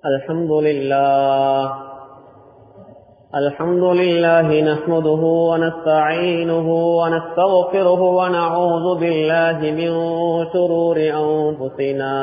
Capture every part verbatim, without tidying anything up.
الحمد لله الحمد لله نحمده ونستعينه ونستغفره ونعوذ بالله من شرور أنفسنا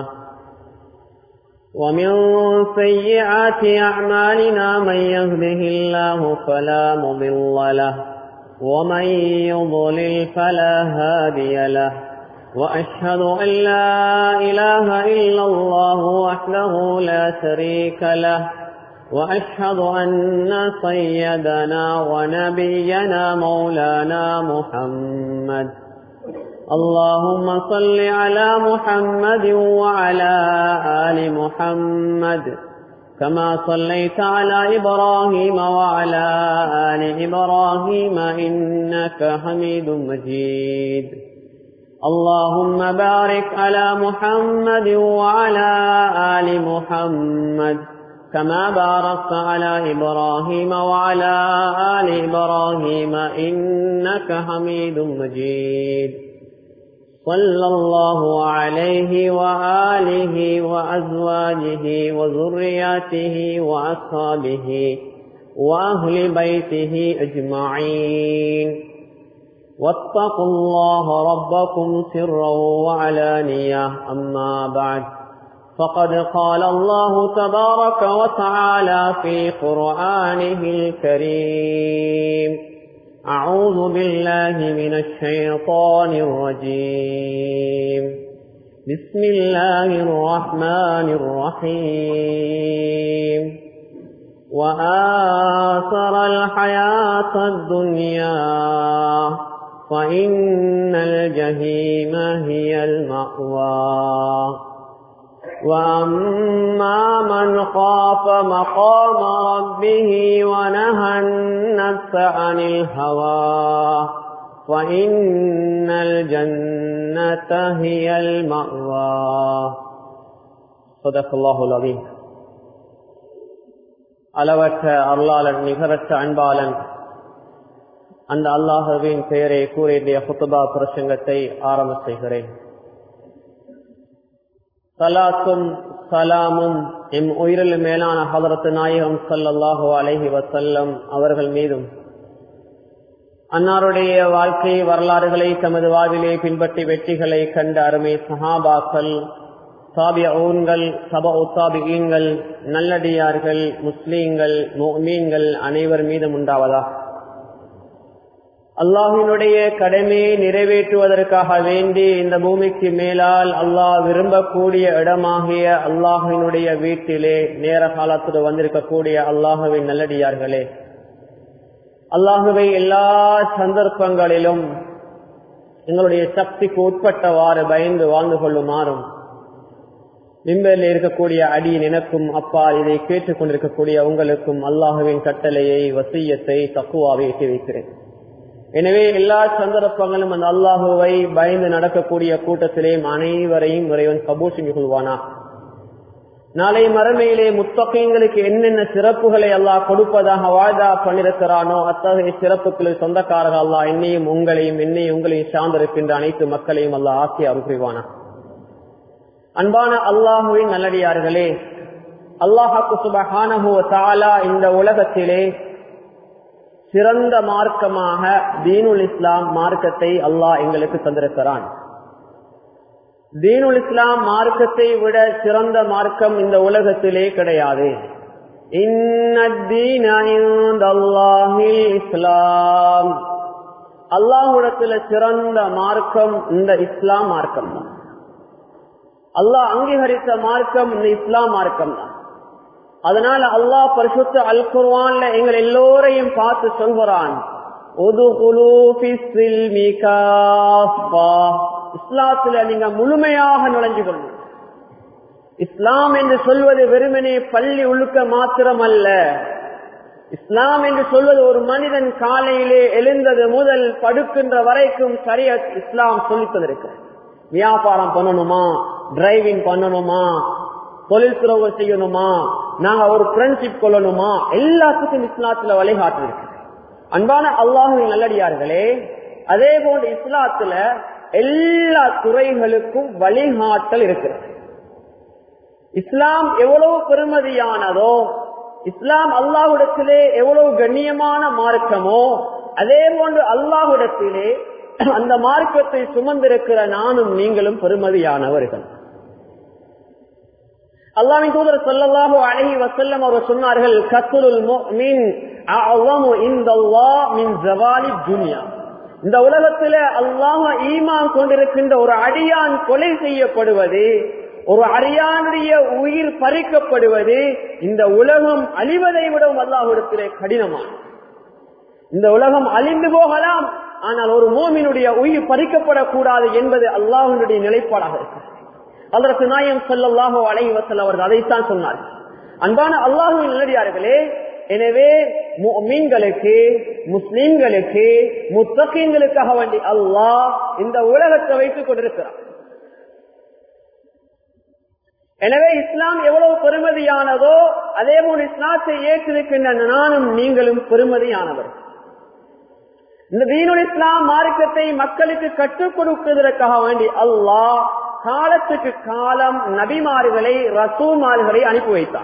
ومن سيئات أعمالنا من يهده الله فلا مضل له ومن يضلل فلا هادي له وأشهد أن لا إله إلا الله وحده لا شريك له وأشهد أن سيدنا ونبينا مولانا محمد اللهم صل على محمد وعلى آل محمد كما صليت على إبراهيم وعلى آل إبراهيم إنك حميد مجيد اللهم بارك على محمد وعلى آل محمد كما باركت على إبراهيم وعلى آل إبراهيم إنك حميد مجيد صلى الله عليه وآله وأزواجه وذرياته وأصحابه وأهل بيته أجمعين واتقوا الله ربكم سرا وعلانية أما بعد فقد قال الله تبارك وتعالى في قرآنه الكريم أعوذ بالله من الشيطان الرجيم بسم الله الرحمن الرحيم وآثر الحياة الدنيا فإن الجحيم هي المأوى وأما من خاف مقام ربه ونهى النفس عن الهوى فإن الجنة هي المأوى صدق الله العظيم. அளவற்ற அருளாளன் நிகரற்ற அன்பாளன் அந்த அல்லாஹ்வின் பெயரை கூறிய குத்பா பிரசங்கத்தை ஆரம்ப செய்கிறேன். சலாத்தும் சலாமும் எம் உயிரில் மேலான ஹதரத் நாயகம் ஸல்லல்லாஹு அலைஹி வஸல்லம் அவர்கள் மீதும் அன்னாருடைய வாழ்க்கை வரலாறுகளை தமது வாழ்விலே பின்பற்றி வெற்றிகளை கண்ட அருமை சஹாபாக்கள், தாபிஊன்கள், தபஉ தாபிஈன்கள், நல்லடியார்கள், முஸ்லீம்கள், முஃமின்கள் அனைவர் மீதும் உண்டாவதாக. அல்லாஹினுடைய கடமையை நிறைவேற்றுவதற்காக வேண்டி இந்த பூமிக்கு மேலால் அல்லாஹ் விரும்பக்கூடிய இடமாகிய அல்லாஹினுடைய வீட்டிலே நேர காலத்தில் வந்திருக்கக்கூடிய அல்லாஹுவின் நல்லடியார்களே, அல்லாஹுவை எல்லா சந்தர்ப்பங்களிலும் எங்களுடைய சக்திக்கு உட்பட்டவாறு பயந்து வாழ்ந்து கொள்ளுமாறும் மிம்பரில் இருக்கக்கூடிய அடி நினைக்கும் அப்பா இதை கேட்டுக் கொண்டிருக்கக்கூடிய உங்களுக்கும் அல்லாஹுவின் கட்டளையை வசியத்தை தக்குவாவை எட்டி வைக்கிறேன். எனவே எல்லா சந்தர்ப்பங்களும் அந்த அல்லாஹுவை பயந்து நடக்கக்கூடிய கூட்டத்திலேயும் அனைவரையும் இறைவன் கபூல் செஞ்சு கொள்வானா. நாளை மறுமையிலே முத்தகீன்களுக்கு என்னென்ன சிறப்புகளை அல்லாஹ் கொடுப்பதாக வாய்தா பண்ணிருக்கிறானோ அத்தகைய சிறப்புகளில் சொந்தக்காரர்கள் அல்லாஹ் என்னையும் உங்களையும் என்னையும் உங்களையும் சார்ந்திருக்கின்ற அனைத்து மக்களையும் அல்லாஹ் ஆக்கி அருள் புரிவானா. அன்பான அல்லாஹுவின் நல்லடியார்களே, அல்லாஹ்வுக்கு சுப்ஹானஹு வ தஆலா இந்த உலகத்திலே சிறந்த மார்க்கமாக தீனுல் இஸ்லாம் மார்க்கத்தை அல்லாஹ் எங்களுக்கு தந்திருக்கிறான். தீனுல் இஸ்லாம் மார்க்கத்தை விட சிறந்த மார்க்கம் இந்த உலகத்திலே கிடையாது. இன்னத்தீன இன்தல்லாஹில் இஸ்லாம், அல்லாஹ்விடத்தில் சிறந்த மார்க்கம் இந்த இஸ்லாம் மார்க்கம் தான். அல்லாஹ் அங்கீகரித்த மார்க்கம் இந்த இஸ்லாம் மார்க்கம் தான். அதனால அல்லாஹ் பரிசுத்த அல் குர்ஆன்ல எங்கள் எல்லோரையும் பார்த்து சொல்கிறான், இஸ்லாத்துல நீங்க முழுமையாக நுழைஞ்சு கொள்ளுங்க. இஸ்லாம் என்று சொல்வது வெறுமனே பள்ளி ஒழுக்க மாத்திரம் அல்ல. இஸ்லாம் என்று சொல்வது ஒரு மனிதன் காலையிலே எழுந்தது முதல் படுக்கின்ற வரைக்கும் ஷரியத் இஸ்லாம் சொல்லித்ததிருக்கு. வியாபாரம் பண்ணணுமா, டிரைவிங் பண்ணணுமா, தொழில் துறவு செய்யணுமா, நாங்க ஒரு ஃப்ரெண்ட்ஷிப் கொள்ளணுமா, எல்லாத்துக்கும் இஸ்லாத்துல வழிகாட்டு இருக்கு. அன்பான அல்லாஹ்வின் நல்லடியார்களே, அதே போன்று இஸ்லாத்துல எல்லா துறைகளுக்கும் வழிகாட்டல் இருக்கிறது. இஸ்லாம் எவ்வளவு பெருமதியானதோ, இஸ்லாம் அல்லாஹ்விடத்திலே எவ்வளவு கண்ணியமான மார்க்கமோ, அதே போன்று அல்லாஹ்விடத்திலே அந்த மார்க்கத்தை சுமந்திருக்கிற நானும் நீங்களும் பெருமதியானவர்கள். அல்லாஹ்வின் தூதர் ஸல்லல்லாஹு அலைஹி வஸல்லம் அவர்கள் சொன்னார்கள், கத்லுல் முஃமின் அஅஸமு இன்தல்லாஹ் மின் ஸவாலி துன்யா. இந்த உலகத்திலே அல்லாஹ் ஈமான் கொண்டிருக்கின்ற ஒரு அடியான் கொலை செய்யப்படுவது, ஒரு அடியானுடைய உயிர் பறிக்கப்படுவது இந்த உலகம் அழிவதை விடவும் அல்லாஹ்விடத்திலே கடினமான. இந்த உலகம் அழிந்து போகலாம், ஆனால் ஒரு மூமினுடைய உயிர் பறிக்கப்படக்கூடாது என்பது அல்லாஹ்வுடைய நிலைப்பாடாக இருக்கிறது. ஹஜ்ரத் நாயகம் ஸல்லல்லாஹு அலைஹி வஸல்லம் அவர்கள் அதைத்தான் சொன்னார்கள். அன்பான அல்லாஹ்வின் நல்லடியார்களே, எனவே முஃமின்களுக்கு, முஸ்லிம்களுக்கு, முத்தகீன்களுக்காக வேண்டி அல்லாஹ் இந்த உலகத்தை வைத்துக் கொண்டிருக்கிறார். எனவே இஸ்லாம் எவ்வளவு பெருமதியானதோ அதே போல் இஸ்லாத்தை ஏற்றிருக்கின்ற நானும் நீங்களும் பெருமதியானவர். இந்த தீனுல் இஸ்லாம் மார்க்கத்தை மக்களுக்கு கற்றுக் கொடுப்பதற்காக வேண்டி அல்லாஹ் காலத்துக்கு காலம் நபிமார்களை, ரசூல்மார்களை அனுப்பி வைத்தார்.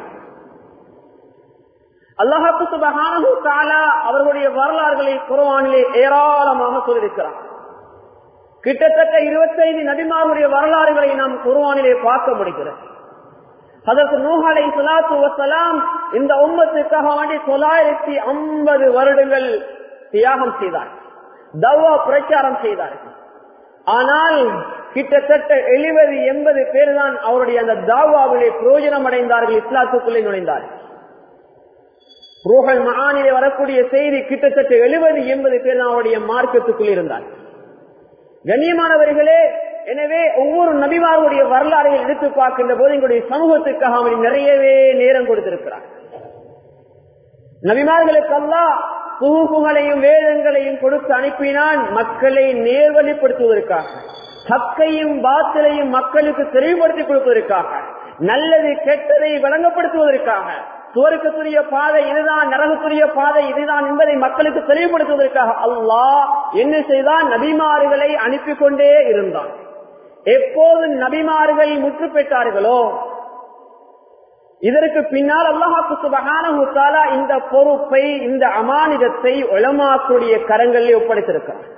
அல்லாஹ் சுப்ஹானஹு வ தஆலா அவர்களுடைய வரலாறுகளை குர்ஆனிலே ஏராளமாக சொல்லியிருக்கிறார். கிட்டத்தட்ட இருபத்தைந்து நபிமார்களுடைய வரலாறுகளை நாம் குர்ஆனிலே பார்க்க முடிகிறது. ஹஜ்ரத் நூஹ் அலைஹிஸ்ஸலாத்து வஸ்ஸலாம் இந்த உம்மத்துக்காக வேண்டி தொள்ளாயிரத்தி ஐம்பது வருடங்கள் தியாகம் செய்தார், தவா பிரச்சாரம் செய்தார்கள். ஆனால் கிட்டத்தட்ட எழுபது எண்பது பேர் தான் அவருடைய அந்த தாவாவிலே பிரயோஜனம் அடைந்தார்கள், இஸ்லாத்துக்குள்ளே நுழைந்தார்கள். ரூஹல் மஆனிலே வரக்கூடிய செய்தி கிட்டத்தட்ட எழுபது எண்பது பேர் தான் அவருடைய மார்க்கத்துக்குள் இருந்தார்கள். கண்ணியமானவர்களே, எனவே ஒவ்வொரு நபிமார்களுடைய வரலாறுகள் எடுத்து பார்க்கின்ற போது எங்களுடைய சமூகத்துக்காக அவர் நிறையவே நேரம் கொடுத்திருக்கிறார். நபிமார்களுக்கு அல்லாஹ் சுஹூஃபுகளையும் வேதங்களையும் கொடுத்து அனுப்பினான் மக்களை நேர்வழிப்படுத்துவதற்காக, ஹக்கையும் பாத்திலையும் மக்களுக்கு தெளிவுபடுத்தி கொடுப்பதற்காக, நல்லது கெட்டதை வழங்கப்படுத்துவதற்காக, சுவர்க்கத்துரிய பாதை இதுதான், நரகத்துரிய பாதை இதுதான் என்பதை மக்களுக்கு தெளிவுபடுத்துவதற்காக அல்லாஹ் என்ன செய்தான்? நபிமார்களை அனுப்பி கொண்டே இருந்தான். எப்போது நபிமார்கள் முற்று பெற்றார்களோ இதற்கு பின்னால் அல்லாஹ் சுப்ஹானஹு வ தஆலா இந்த பொறுப்பை, இந்த அமானிதத்தை உலமாக்களுடைய கரங்களில் ஒப்படைத்திருக்கிறார்.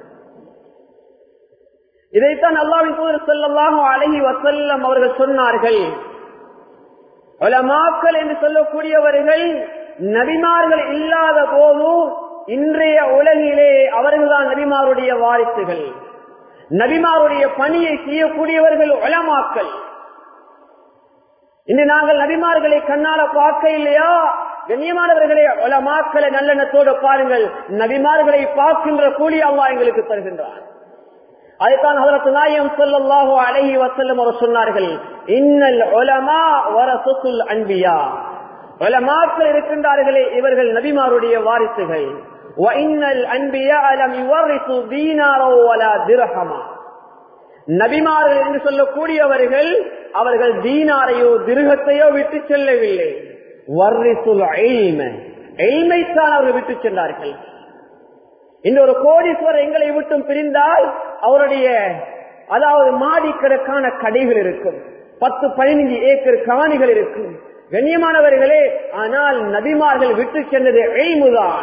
இதைத்தான் அல்லாஹ்வின் தூதர் ஸல்லல்லாஹு அலைஹி வஸல்லம் அவர்கள் சொன்னார்கள், உலமாக்கள் என்று சொல்லக்கூடியவர்கள் நபிமார்கள் இல்லாத போது இன்றைய உலகிலே அவர்கள்தான் நபிமாருடைய வாரிசுகள். நபிமாருடைய பணியை செய்யக்கூடியவர்கள் உலமாக்கள். இன்று நாங்கள் நபிமார்களை கண்ணால பார்க்க இல்லையா? கண்ணியமானவர்களே, உலமாக்களை நல்லெண்ணத்தோடு பாருங்கள். நபிமார்களை பார்க்கின்ற கூலி அல்லாஹ் எங்களுக்கு தருகின்றார். அதைத்தான் ஹஜ்ரத் நாயகம் ஸல்லல்லாஹு அலைஹி வஸல்லம் அவர் சொன்னார்கள், இன்னல் உலமா வரஸத்துல் அன்பியா. உலமாக்கள் இருக்கின்றார்களே இவர்கள் நபிமாருடைய வாரிசுகள். வ இன்னல் அன்பியா லம் யுவரிஸு தீனாரா வலா திர்ஹமா. நபிமார்கள் என்று சொல்லக்கூடியவர்கள் அவர்கள் தீனாரையோ திர்ஹத்தையோ விட்டு செல்லவில்லை. வர்ரிஸுல் இல்ம, இல்மைத்தான் அவர்கள் விட்டு சென்றார்கள். இன்னொரு கோடீஸ்வரர் எங்களை விட்டும் பிரிந்தால் அவருடைய அதாவது மாடிக்கணக்கான கடைகள் இருக்கும், பத்து பதினைந்து ஏக்கர் காணிகள் இருக்கும். கண்ணியமானவர்களே, ஆனால் நபிமார்கள் விட்டு சென்றது இல்முதான்.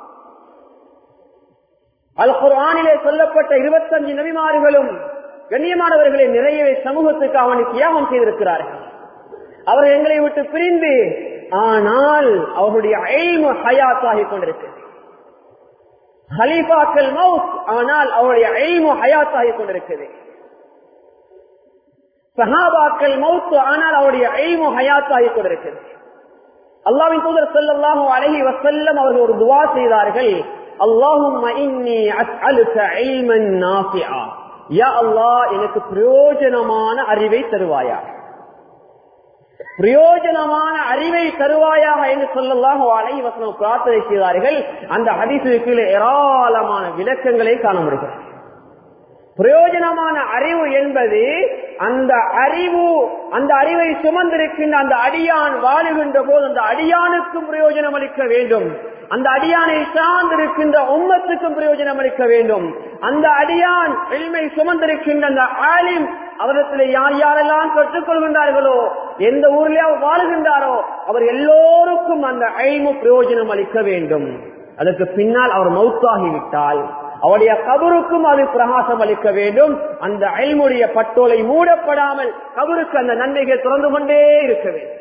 அல் குர்ஆனிலே சொல்லப்பட்ட இருபத்தஞ்சு நபிமார்களும் கண்ணியமானவர்களை நிறையவே சமூகத்துக்கு அவனை தியாகம் செய்திருக்கிறார்கள். அவர்கள் எங்களை விட்டு பிரிந்து, ஆனால் அவருடைய இல்மு ஹயாத்தாகி கொண்டிருக்கிறது. ஹலீஃபாக்கள் மௌத், ஆனால் அவருடைய இல்மு ஹயாத்தாகி கொண்டிருக்கிறது. சஹாபாக்கள் மௌத், ஆனால் அவருடைய இல்மு ஹயாத்தாகி கொண்டிருக்கிறது. அல்லாஹ்வின் தூதர் ஸல்லல்லாஹு அலைஹி வஸல்லம் அவர்கள் ஒரு துஆ செய்தார்கள், அல்லாஹும்ம இன்னி அஸ்அலுக இல்மன் நாஃபிஆ. யா அல்லாஹ், எனக்கு பிரயோஜனமான அறிவை தருவாயா, பிரயோஜனமான அறிவை தருவாயாக என்று ஸல்லல்லாஹு அலைஹி வஸல்லம் பிரார்த்தனை செய்தார்கள். அந்த ஹதீஸுக்கு ஏராளமான விளக்கங்களை காண முடிகிறது. பிரயோஜனமான அறிவு என்பது அந்த அறிவு, அந்த அறிவை சுமந்திருக்கின்ற அந்த அடியான் வாழுகின்ற போது அந்த அடியானுக்கும் பிரயோஜனம் அளிக்க வேண்டும், அந்த அடியானை சார்ந்திருக்கின்ற உம்மத்துக்கும் பிரயோஜனம் அளிக்க வேண்டும். அந்த அடியான் இல்மை சுமந்திருக்கின்ற அந்த ஆலிம் அவரிடத்தில் யார் யாரெல்லாம் கற்றுக்கொள்கின்றார்களோ, எந்த ஊரிலே அவர் வாழுகின்றாரோ அவர் எல்லோருக்கும் அந்த இல்மு பிரயோஜனம் அளிக்க வேண்டும். அதற்கு பின்னால் அவர் மௌத்தாகிவிட்டால் அவருடைய கபருக்கும் அது பிரகாசம் அளிக்க வேண்டும். அந்த இல்முடைய பட்டோலை மூடப்படாமல் கபருக்கு அந்த நன்மைகள் திறந்து கொண்டே இருக்க வேண்டும்.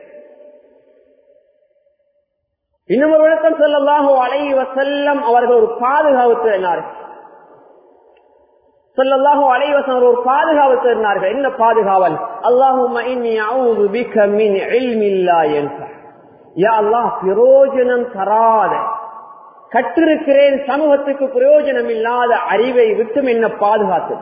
இன்னும் ஒரு விளக்கம் ஸல்லல்லாஹு அலைஹி வஸல்லம் அவர்கள் ஒரு பாதுகாப்பு தருகிறார்கள். ஸல்லல்லாஹு அலைஹி வஸல்லம் ஒரு பாதுகாப்பு தருகிறார்கள். என்ன பாதுகாவல்? அல்லாஹும்ம இன்னி அஊது பிக மின் இல்மின் லா யன்ஃபா. யா அல்லாஹ், பிரயோஜனம் தராத, கற்றிருக்கிறேன் சமூகத்துக்கு பிரயோஜனம் இல்லாத அறிவை விட்டும் என்ன பாதுகாத்து.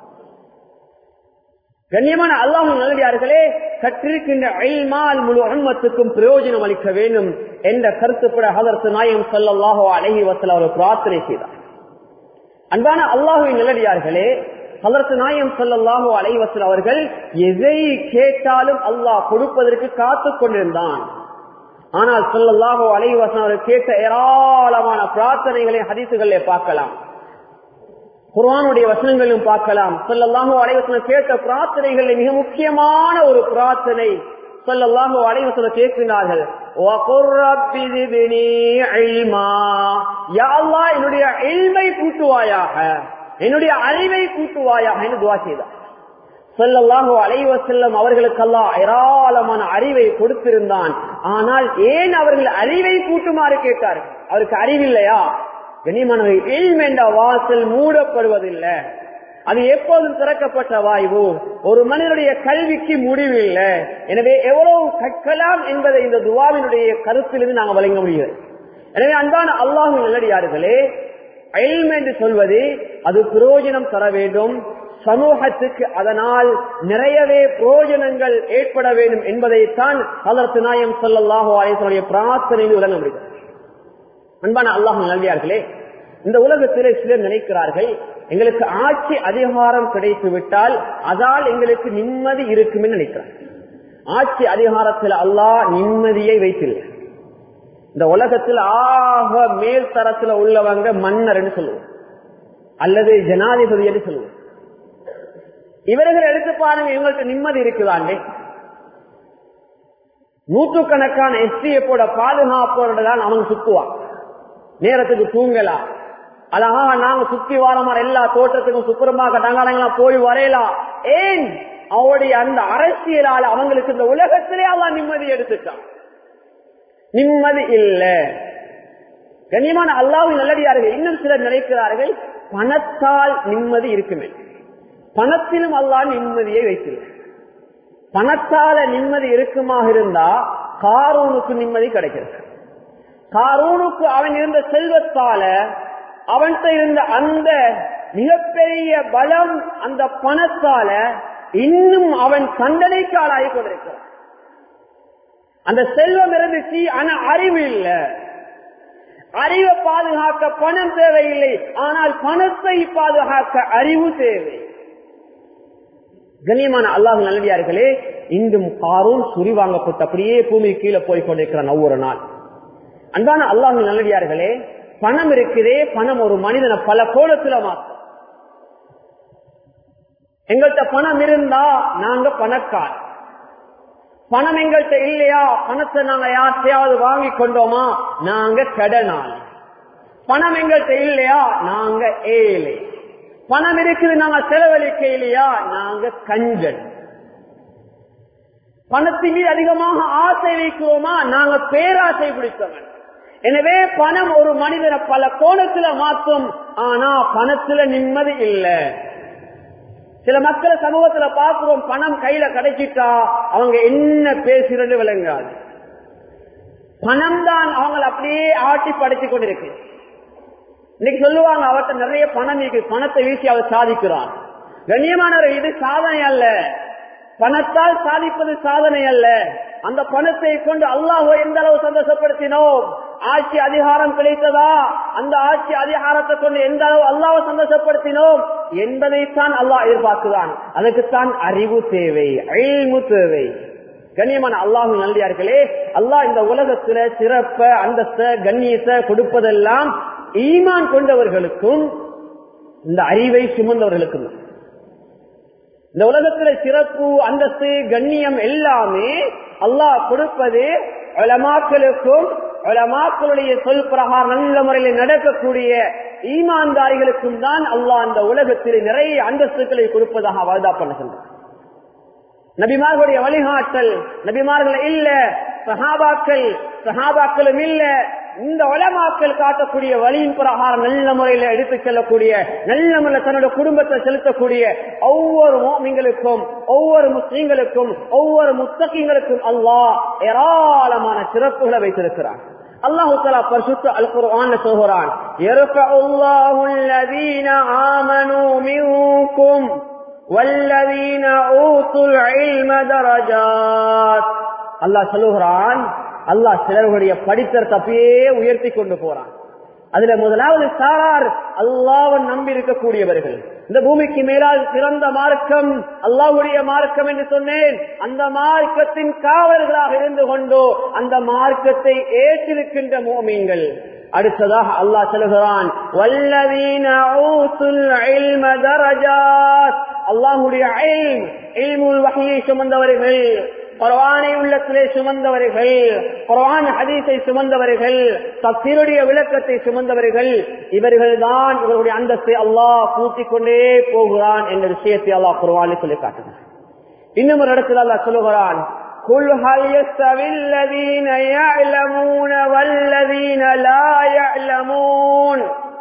கண்ணியமான அல்லாஹ்வின் நல்லடியார்களே, கற்றிருக்கின்ற இல்மால் முழு உம்மத்துக்கும் பிரயோஜனம் அளிக்க வேண்டும் என்ற கருத்துப்பட ஹதரத் நாயகம் ஸல்லல்லாஹு அலைஹி வஸல்லம் அவர்கள் பிரார்த்தனை செய்தார். அன்பான அல்லாஹ்வின் நல்லடியார்களே, ஹதரத் நாயகம் ஸல்லல்லாஹு அலைஹி வஸல்லம் அவர்கள் எதை கேட்டாலும் அல்லாஹ் கொடுப்பதற்கு காத்துக் கொண்டிருந்தான். ஆனால் ஸல்லல்லாஹு அலைஹி வஸல்லம் அவர்கள் கேட்ட ஏராளமான பிரார்த்தனைகளை ஹதீசுகளிலே பார்க்கலாம், குர்ஆனுடைய வசனங்களிலும் பார்க்கலாம். ஸல்லல்லாஹு அலைஹி வஸல்லம் கேட்ட பிரார்த்தனைகளில் மிக முக்கியமான ஒரு பிரார்த்தனை ஸல்லல்லாஹு அலைஹி வஸல்லம் கேட்கிறார்கள், வகுர் ரப்பி ஸித்னி இல்மா. யா அல்லாஹ், என்னுடைய இல்மை கூட்டுவாயாக, என்னுடைய அறிவை கூட்டுவாயாக என்று துஆ செய்தார். ஸல்லல்லாஹு அலைஹி வஸல்லம் அவர்களுக்கு அல்லாஹ் ஏராளமான அறிவை கொடுத்திருந்தான். ஆனால் ஏன் அவர்கள் அறிவை கூட்டுமாறு கேட்டார்கள்? அவருக்கு அறிவில்லையா? கண்ணியமானவர்கள், இல்ம் என்ற வாசல் மூடப்படுவதில்லை, அது எப்போதும் திறக்கப்பட்ட வாய்வு. ஒரு மனிதனுடைய கல்விக்கு முடிவில்லை. எனவே எவ்வளவு கற்கலாம் என்பதை இந்த துஆவினுடைய கருத்திலிருந்து நாங்கள் வழங்க முடியும். எனவே அன்பான அல்லாஹ்வின் நல்லடியார்களே, இல்ம் என்று சொல்வது அது பிரயோஜனம் தர வேண்டும், சமூகத்துக்கு அதனால் நிறையவே பிரயோஜனங்கள் ஏற்பட வேண்டும் என்பதைத்தான் ஹதரத் நாயகம் ஸல்லல்லாஹு அலைஹி வஸல்லம் பிரார்த்தனையில் விளங்க முடியும். அன்பான அல்லாஹ்வின் நல்லடியார்களே, இந்த உலகத்திலே சிலர் நினைக்கிறார்கள், எங்களுக்கு ஆட்சி அதிகாரம் கிடைத்து விட்டால் அதால் எங்களுக்கு நிம்மதி இருக்கும் என்று நினைக்கிறார். ஆட்சி அதிகாரத்தில் அல்லாஹ் நிம்மதியை வைத்தில்லை. இந்த உலகத்தில் ஆக மேல் தரத்தில் உள்ளவங்க மன்னர் என்று சொல்லுவோம், அல்லது ஜனாதிபதி என்று சொல்லுவோம். இவர்கள் எடுத்து பாருங்க, இவங்களுக்கு நிம்மதி இருக்குதாண்டே. நூற்றுக்கணக்கான எஸ்டிஎஃபோட பாதுகாப்போட தான் அவங்க சுத்துவாங்க, நேரத்துக்கு தூங்கலாம், அழகா நாங்க சுத்தி வாரமான எல்லா தோட்டத்துக்கும் சுப்பிரமாக டங்காடங்களாம் போய் வரையலாம். ஏன்? அவருடைய அந்த அரசியலால் அவங்களுக்கு இந்த உலகத்திலே அவன் நிம்மதி எடுத்துட்டான். நிம்மதி இல்ல. கண்ணியமான அல்லாஹ்வின் நல்லடியார்கள், இன்னும் சிலர் நினைக்கிறார்கள் பணத்தால் நிம்மதி இருக்குமே. பணத்திலும் அல்லாஹ் நிம்மதியை வைத்தில்லை. பணத்தால நிம்மதி இருக்குமாக இருந்தா காரூனுக்கு நிம்மதி கிடைக்கிறது. காரூனுக்கு அவன் இருந்த செல்வத்தால, அவன்கிட்ட இருந்த அந்த மிகப்பெரிய பலம், அந்த பணத்தால இன்னும் அவன் தண்டனைக்கு ஆளாகி கொண்டிருக்கிறான். அந்த செல்வம் இருந்துச்சு, ஆனா அறிவு இல்ல. அறிவை பாதுகாக்க பணம் தேவையில்லை, ஆனால் பணத்தை பாதுகாக்க அறிவு தேவை. கண்ணியமான அல்லாஹ்வின் நல்லடியார்களே, இன்றும் காரூன் சுரி வாங்கப்பட்டு அப்படியே பூமி கீழே போய் கொண்டிருக்கிறான் ஒவ்வொரு நாள். அன்பான அல்லாஹ்வின் நல்லடியார்களே, பணம் இருக்கிறே, பணம் ஒரு மனிதனை பல கோணத்துல மாற்றும். எங்கள்கிட்ட பணம் இருந்தா நாங்க பணக்கார், பணம் எங்கள்கிட்ட இல்லையா, பணத்தை நாங்க யார்த்தையாவது வாங்கி கொண்டோமா நாங்க கடனாளி. பணம் எங்கள்கிட்ட இல்லையா நாங்க ஏழை. பணம் இருக்குது நாங்க செலவழிக்க இல்லையா நாங்க கஞ்சன். பணத்தின் மீது அதிகமாக ஆசை வைக்கிறோமா நாங்க பேராசை பிடித்தவன். எனவே பணம் ஒரு மனிதனை பல கோணத்துல மாற்றும், ஆனா பணத்துல நிம்மதி இல்லை. சில மக்களை சமூகத்துல பார்க்கிறோம், பணம் கையில கிடைச்சிட்டா அவங்க என்ன பேசுறது விளங்காது. பணம் தான் அவங்களை அப்படியே ஆட்டி படைச்சு கொண்டிருக்கு. இன்னைக்கு சொல்லுவாங்க அவர்கிட்ட நிறைய பணம் இருக்கு, பணத்தை வீசி அவர் சாதிக்கிறான். கண்ணியமானவர், இது சாதனை அல்ல. பணத்தால் சாதிப்பது சாதனை அல்ல. அந்த பணத்தை கொண்டு அல்லாஹ்வை எந்த அளவு சந்தோஷப்படுத்தினோம், ஆட்சி அதிகாரம் கிடைத்ததா, அந்த ஆட்சி அதிகாரத்தை கொண்டு எந்த அளவு அல்லாஹ்வை சந்தோஷப்படுத்தினோம் என்பதைத்தான் அல்லாஹ் எதிர்பார்க்கிறான். அதுக்குத்தான் அறிவு தேவை, இல்மு தேவை. கண்ணியமான அல்லாஹ்வின் நல்லடியார்களே, அல்லாஹ் இந்த உலகத்துல சிறப்ப அந்தஸ்த கண்ணியத்தை கொடுப்பதெல்லாம் ஈமான் கொண்டவர்களுக்கும் இந்த அறிவை சுமந்தவர்களுக்கும். இந்த உலகத்துல சிறப்பு, அந்தஸ்து, கண்ணியம் எல்லாமே அல்லாஹ் கொடுப்பது உலமாக்களுக்கும் உலமாக்களுடைய சொல் பிரகாரம் நல்ல முறையில் நடக்கக்கூடிய ஈமான்தாரிகளுக்கும் தான் அல்லாஹ் அந்த உலகத்தில் நிறைய அந்தஸ்துக்களை கொடுப்பதாக வாதா பண்ணுகின்றார். நபிமார்களுடைய வழிகாட்டல், நபிமார்கள் இல்ல, சஹாபாக்கள் சஹாபாக்களும் இல்ல, இந்த உலமாக்கள் காட்டக்கூடிய வழியின் பிரகாரம் நல்ல முறையில எடுத்துச் செல்லக்கூடிய, நல்ல முறையில் தன்னுடைய குடும்பத்தை செலுத்தக்கூடிய ஒவ்வொரு முஃமின்களுக்கும், ஒவ்வொரு முஸ்லிம்களுக்கும், ஒவ்வொரு முத்தகீங்களுக்கும் அல்லாஹ் ஏராளமான சிறப்புகளை வைத்திருக்கிறார். அல்லாஹ் தஆலா பரிசுத்த அல் குர்ஆன்ல சொல்கிறான், யர்ஃபஉல்லாஹு அல்லதீன ஆமனூ மின்கும் வல்லதீன ஊதுல் இல்ம தரஜாத். அல்லாஹ் சொல்கிறான், அல்லாஹ் சிலருடைய படித்தரத்தை அப்படியே உயர்த்தி கொண்டு போறான். அதுல முதலாவது சாரார் அல்லாஹ்வை நம்பி இருக்கக்கூடியவர்கள். இந்த பூமிக்கு மேலால் சிறந்த மார்க்கம் அல்லாஹ்வுடைய மார்க்கம் என்று சொன்னேன். அந்த மார்க்கத்தின் காவலர்களாக இருந்து கொண்டு அந்த மார்க்கத்தை ஏற்றிருக்கின்ற முஃமின்கள். அடுத்ததாக அல்லாஹ் சொல்கிறான், வல்லதீன ஊதுல் இல்ம தரஜாத். அல்லாஹ்வுடைய இல்ம், இல்முல் வஹீயை சுமந்தவர்கள், குர்ஆனை உள்ளத்திலே சுமந்தவர்கள், குர்ஆன் ஹதீஸை சுமந்தவர்கள், தஃசீருடைய விளக்கத்தை சுமந்தவர்கள், இவர்கள்தான் இவர்களுடைய அந்தஸ்தை அல்லாஹ் கூட்டிக் கொண்டே போகிறான் என்ற விஷயத்தை அல்லாஹ் குர்ஆனில் சொல்லி காட்டுகிறான். இன்னும் ஒரு இடத்தில் அல்லாஹ் சொல்லுகிறான், குல் ஹல் யஸ்தவில் லதீன யஅலமூன வல்லதீன லா யஅலமூன்.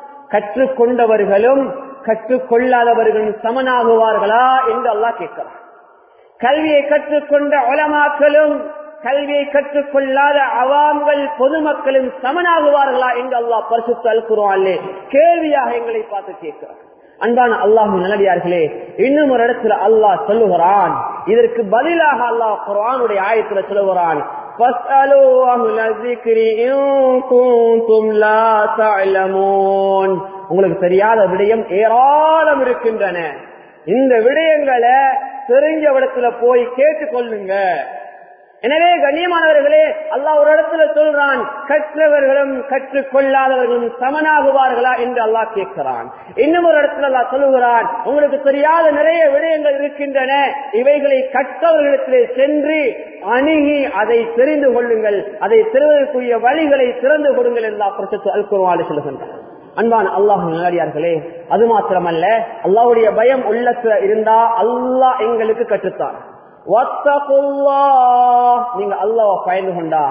கற்றுக்கொண்டவர்களும் கற்றுக்கொள்ளாதவர்களும் சமனாகுவார்களா என்று அல்லாஹ் கேட்கிறான். கல்வியை கற்றுக்கொண்ட உலமாக்களும் கல்வியை கற்றுக்கொள்ளாத அவாம்கள் பொதுமக்களும் சமனாகுவார்களா என்று அல்லாஹ் பரிசுத்த அல் குர்ஆனிலே கேள்வியாக எங்களை பார்த்து கேட்கிறார். அன்பான அல்லாஹ்வின் நல்லடியார்களே, இன்னும் ஒரு இடத்துல அல்லாஹ் சொல்லுகிறான், இதற்கு பதிலாக அல்லாஹ் குர்ஆனுடைய ஆயத்துல சொல்லுகிறான், ஃபஸ்அலூ அஹ்ல ஸிக்ரி இன் குன்தும் லா தஅலமூன். உங்களுக்கு தெரியாத விடயம் ஏராளம் இருக்கின்றன. இந்த விடயங்களை தெரிஞ்ச இடத்துல போய் கேட்டுக்கொள்ளுங்க. எனவே கண்ணியமானவர்களே, அல்லாஹ் ஒரு இடத்துல சொல்றான், கற்றவர்களும் கற்றுக்கொள்ளாதவர்களும் சமனாகுவார்களா என்று அல்லாஹ் கேட்கிறான். இன்னும் ஒரு இடத்துல அல்லாஹ் சொல்லுகிறான், உங்களுக்கு தெரியாத நிறைய விடயங்கள் இருக்கின்றன, இவைகளை கற்றவர்களிடத்திலே சென்று அணுகி அதை தெரிந்து கொள்ளுங்கள், அதை தெரிவதற்குரிய வழிகளை திறந்து கொடுங்கள் என்று அல்லாஹ் அல் குர்ஆனில் சொல்லுகின்றான். அன்பான அல்லாஹ்வின் நல்லடியார்களே, அது மாத்திரமல்ல, அல்லாஹ்வுடைய பயம் உள்ளத்துல இருந்தா அல்லாஹ் எங்களுக்கு கற்றுத்தான். வத்தகுல்லாஹ், நீங்க அல்லாஹ்வை பயந்து கொண்டா,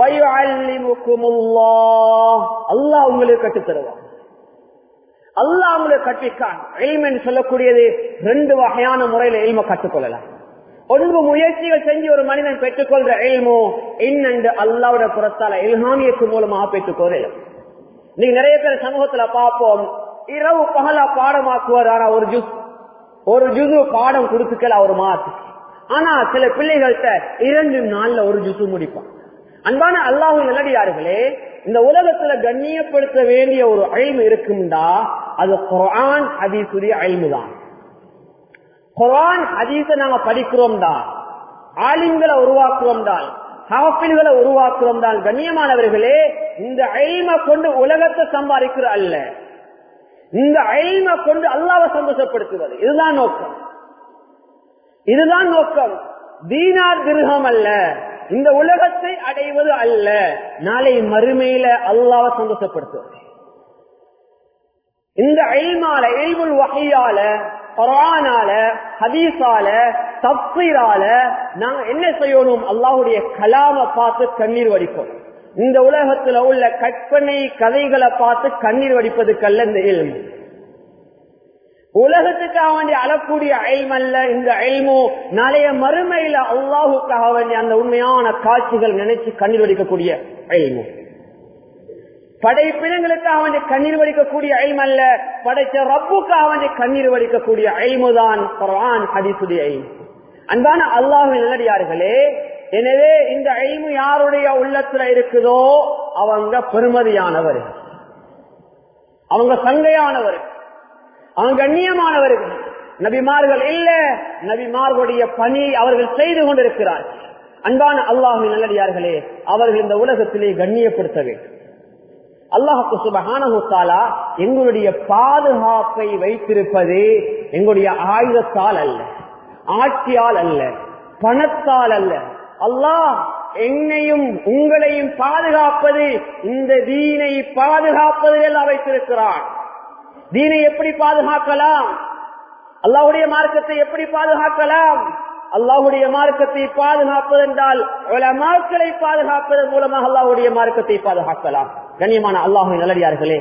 வயுஅல்லிமுகுமுல்லாஹ், அல்லாஹ் உங்களுக்கு கற்றுத் தருவான். அல்லாஹ் உங்களுக்கு கற்பிக்கான். இல்ம் என்று சொல்லக்கூடியது ரெண்டு வகையான முறையில இல்ம கற்றுக்கொள்ளலாம். ஒன்று முயற்சிகள் செஞ்சு ஒரு மனிதன் பெற்றுக்கொள்ற இல்மோ, இன்னென்று அல்லாஹ்வுடைய புறத்தால இல்ஹாமியத்து மூலமாக பெற்றுக்கொள்ளலாம். நீங்க நிறைய பேர் சமூகத்துல பார்ப்போம், இரவு பகலா பாடமாக்குவார், ஆனா ஒரு ஜுஸ் ஒரு ஜுசு பாடம் கொடுத்துக்கல ஒரு மாதத்துக்கு. ஆனா சில பிள்ளைகள்கிட்ட இரண்டு நாள்ல ஒரு ஜுசு முடிப்பான். அன்பான அல்லாஹ்வின் நல்லடியார்களே, இந்த உலகத்துல கண்ணியப்படுத்த வேண்டிய ஒரு இல்மு இருக்கும்டா அது குர்ஆன் ஹதீஸுடைய இல்மு தான். குர்ஆன் ஹதீஸை நாங்க படிக்கிறோம்டா, ஆலிம்களை உருவாக்குறோம்டா, ஹாஃபில்களை உருவாக்குறோம் தான். கண்ணியமானவர்களே, இந்த இல்மை கொண்டு உலகத்தை சம்பாதிக்கிற அல்ல, இந்த இல்மை கொண்டு அல்லாஹ்வை சந்தோஷப்படுத்துவது, இதுதான் நோக்கம். இதுதான் நோக்கம். தீனார் திர்ஹம் அல்ல, இந்த உலகத்தை அடைவது அல்ல, நாளை மறுமையில அல்லாஹ்வை சந்தோஷப்படுத்துவது. இந்த இல்மால, இல்முல் வஹீயால, குர்ஆனால, ஹதீஸால, தஃசீரால நாங்க என்ன செய்யணும்? அல்லாஹ்வுடைய கலாமை பார்த்து கண்ணீர் வடிக்கணும். இந்த உலகத்துல உள்ள கற்பனை கதைகளை பார்த்து கண்ணீர் வடிப்பதுக்கல்ல இந்த இல்மு. உலகத்துக்காக வேண்டிய அழக்கூடிய இல்மு அல்ல இந்த இல்மு. நாளைய மறுமையில அல்லாஹுக்காக வேண்டிய அந்த உண்மையான காட்சிகள் நினைச்சு கண்ணீர் வடிக்கக்கூடிய இல்மு. படைப்பினங்களுக்காக வேண்டிய கண்ணீர் வடிக்கக்கூடிய இல்மு அல்ல, படைச்ச ரப்புக்காக வேண்டிய கண்ணீர் வடிக்கக்கூடிய இல்முதான் குர்ஆன் ஹதீஸுடைய இல்மு. அன்பான அல்லாஹ்வின் நல்லடியார்களே, எனவே இந்த இல்மு யாருடைய உள்ளத்துல இருக்குதோ அவங்க பெருமதியானவர்கள், அவங்க சங்கையானவர்கள், அவங்க கண்ணியமானவர்கள். நபிமார்கள் இல்ல, நபிமார்களுடைய பணி அவர்கள் செய்து கொண்டிருக்கிறார்கள். அன்பான அல்லாஹ்வின் நல்லடியார்களே, அவர்கள் இந்த உலகத்திலே கண்ணியப்படுத்த வேண்டும். அல்லாஹ் சுப்ஹானஹு வ தஆலா எங்களுடைய பாதுகாப்பை வைத்திருப்பது எங்களுடைய ஆயுதத்தால் அல்ல, ஆட்சியால் அல்ல, பணத்தால் அல்ல. அல்லாஹ் என்னையும் உங்களையும் பாதுகாப்பது இந்த தீனை பாதுகாப்பதில் வைத்திருக்கிறான். தீனை எப்படி பாதுகாக்கலாம்? அல்லாஹ்வுடைய மார்க்கத்தை எப்படி பாதுகாக்கலாம்? அல்லாஹ்வுடைய மார்க்கத்தை பாதுகாப்பது என்றால் உலமாக்களை பாதுகாப்பதன் மூலமாக அல்லாஹ்வுடைய மார்க்கத்தை பாதுகாக்கலாம். கண்ணியமான அல்லாஹ்வின் நல்லடியார்களே,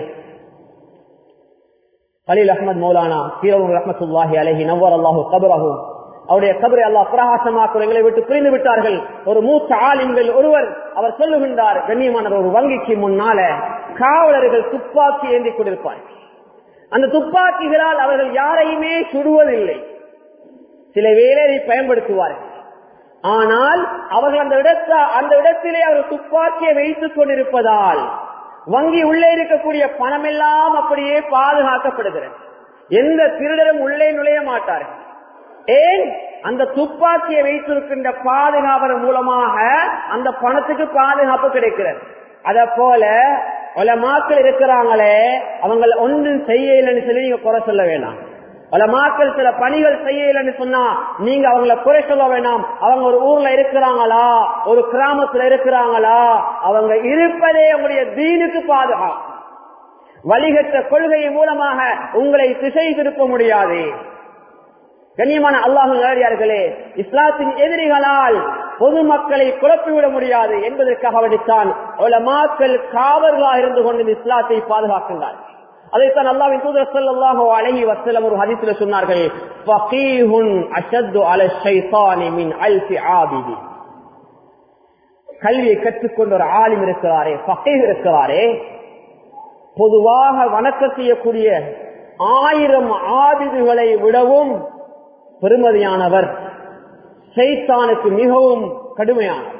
கலீல் அஹ்மத் மௌலானா சீரவுன் ரஹ்மத்துல்லாஹி அலைஹி நவ்வர் அல்லாஹு கபரஹு, அவருடைய கபரை அல்லாஹ் பிரகாசமாக்கும் எங்களை விட்டு பிரிந்து விட்டார்கள். ஒரு மூத்த ஆலிம்கள் ஒருவர் அவர் சொல்லுகின்றார், கண்ணியமான ஒரு வங்கிக்கு முன்னால காவலர்கள் துப்பாக்கி ஏந்தி கொண்டிருப்பார்கள். அந்த துப்பாக்கிகளால் அவர்கள் யாரையுமே சுடுவதில்லை, சில வேலை பயன்படுத்துவார்கள். ஆனால் அவர்கள் அந்த இடத்த அந்த இடத்திலே அவர்கள் துப்பாக்கியை வைத்துக் கொண்டிருப்பதால் வங்கி உள்ளே இருக்கக்கூடிய பணம் எல்லாம் அப்படியே பாதுகாக்கப்படுகிறது. எந்த திருடரும் உள்ளே நுழைய மாட்டார்கள். ஏன்? அந்த துப்பாக்கியை வைத்திருக்கின்ற பாதுகாப்பு மூலமாக அந்த பணத்துக்கு பாதுகாப்பு கிடைக்கிறது. அத போல உலமாக்கள் இருக்கிறாங்களே, அவங்க ஒன்றும் செய்யலைன்னு சொல்லி நீங்க குறை சொல்ல வேண்டாம். உலமாக்கள் சில பணிகள் செய்யலைன்னு சொன்னா நீங்க அவங்கள குறை சொல்ல வேண்டாம். அவங்க ஒரு ஊர்ல இருக்கிறாங்களா, ஒரு கிராமத்துல இருக்கிறாங்களா, அவங்க இருப்பதே உங்களுடைய தீனுக்கு பாதுகாப்பு. வழிகட்ட கொள்கை மூலமாக உங்களை திசை திருப்ப முடியாது. கண்ணியமான அல்லாஹ்வின் நல்லடியார்களே, இஸ்லாத்தின் எதிரிகளால் பொதுமக்களை குழப்பிவிட முடியாது என்பதற்காக வேண்டித்தான் உலமாக்கள் காவலர்களாக இருந்து கொண்டு இஸ்லாத்தை பாதுகாக்கின்றார். அதைத்தான் அல்லாஹ்வின் தூதர் ஸல்லல்லாஹு அலைஹி வஸல்லம் ஒரு ஹதீஸில் சொன்னார்கள், ஃபகீஹுன் அஷத்து அல ஷைத்தானி மின் அல்ஃபி ஆபிதி. கல்வியை கற்றுக்கொண்ட ஒரு ஆலிம் இருக்கிறாரே, ஃபகீஹ் இருக்கிறாரே, பொதுவாக வணக்கம் செய்யக்கூடிய ஆயிரம் ஆபிதுகளை விடவும் பெருமதியானவர், சைத்தானுக்கு மிகவும் கடுமையானவர்.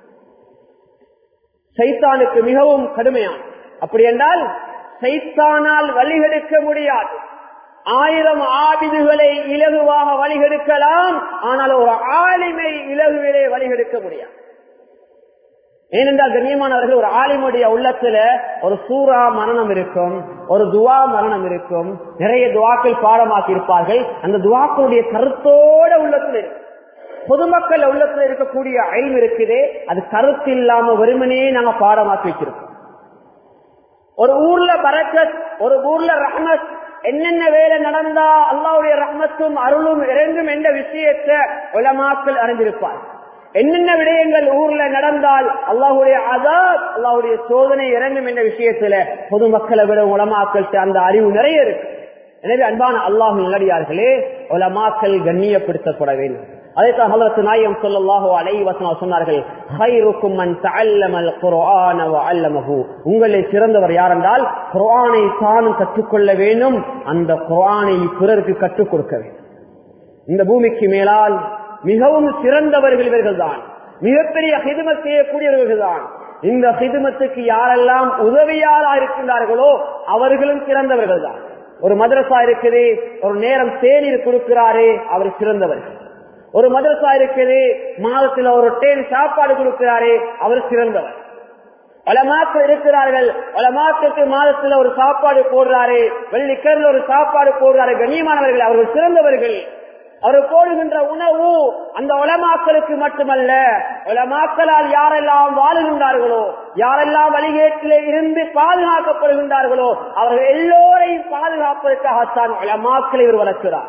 சைத்தானுக்கு மிகவும் கடுமையான அப்படி என்றால் சைத்தானால் வழிகெடுக்க முடியாது. ஆயிரம் ஆபிதுகளை இலகுவாக வழிகெடுக்கலாம், ஆனால் ஒரு ஆலிமை இலகுவிலே வழிகெடுக்க முடியாது. ஏனென்றால் கண்ணியமானவர்கள், ஒரு ஆலிமுடைய உள்ளத்துல ஒரு சூரா மரணம் இருக்கும், ஒரு துவா மரணம் இருக்கும், நிறைய துவாக்கள் பாடமாக்கி இருப்பார்கள். அந்த துவாக்களுடைய கருத்தோட உள்ளத்துல இருக்கு. பொதுமக்கள் உள்ளத்துல இருக்கக்கூடிய அயல் இருக்குது, அது கருத்து இல்லாம வெறுமனே நாங்க பாடமாக்கி வச்சிருக்கோம். ஒரு ஊர்ல பரக்கத், ஒரு ஊர்ல ரஹ்மத், என்னென்ன வேலை நடந்தா அல்லாஹ்வுடைய ரஹ்மத்தும் அருளும் இறங்கும் என்ற விஷயத்தை உலமாக்கள் அறிந்திருப்பார். என்னென்ன விடயங்கள் ஊர்ல நடந்தால் அல்லாஹ்வுடைய அஸாப், அல்லாஹ்வுடைய சோதனை இறங்கும் என்ற விஷயத்துல பொதுமக்களை விட உலமாக்கள் அந்த அறிவு நிறைய இருக்கு. எனவே அன்பான அல்லாஹ்வின் நல்லடியார்களே, உலமாக்கள் கண்ணியப்படுத்தப்பட வேண்டும். அதைத்தான் ஹஜ்ரத் நாயகம் ஸல்லல்லாஹு அலைஹி வஸல்லம் சொன்னார்கள், "ஹைருக்கும் மன் தஅல்லமல் குர்ஆன வ அல்லமஹு." உங்களில் சிறந்தவர் யார் என்றால் குர்ஆனை தானும் கற்றுக்கொள்ள வேண்டும், அந்த குர்ஆனை பிறருக்கு கற்றுக் கொடுக்க வேண்டும். இந்த பூமிக்கு மேலால் மிகவும் சிறந்தவர்கள் இவர்கள் தான், மிகப்பெரிய ஹிதுமத் செய்யக்கூடியவர்கள் தான். இந்த ஹிதுமத்துக்கு யாரெல்லாம் உதவியாளா இருக்கின்றார்களோ அவர்களும் சிறந்தவர்கள் தான். ஒரு மதரசா இருக்குது, ஒரு நேரம் தேநீர் கொடுக்கிறாரே, அவர் சிறந்தவர்கள். ஒரு மதரசா இருக்குது, மாதத்தில் ஒரு டேன் சாப்பாடு கொடுக்கிறாரே, அவர் சிறந்தவர். உலமாக்கள் இருக்கிறார்கள், உலமாக்களுக்கு மாதத்தில் ஒரு சாப்பாடு போடுறாரு, வெள்ளிக்கிழமையில் ஒரு சாப்பாடு போடுறாரு, கண்ணியமானவர்கள், அவர்கள் சிறந்தவர்கள். அவர் போடுகின்ற உணவு அந்த உலமாக்களுக்கு மட்டுமல்ல, உலமாக்களால் யாரெல்லாம் வாழுகின்றார்களோ, யாரெல்லாம் வழிகேட்டிலே இருந்து பாதுகாக்கப்படுகின்றார்களோ அவர்கள் எல்லோரையும் பாதுகாப்பதற்காகத்தான் உலமாக்களை இவர் வளர்க்கிறார்.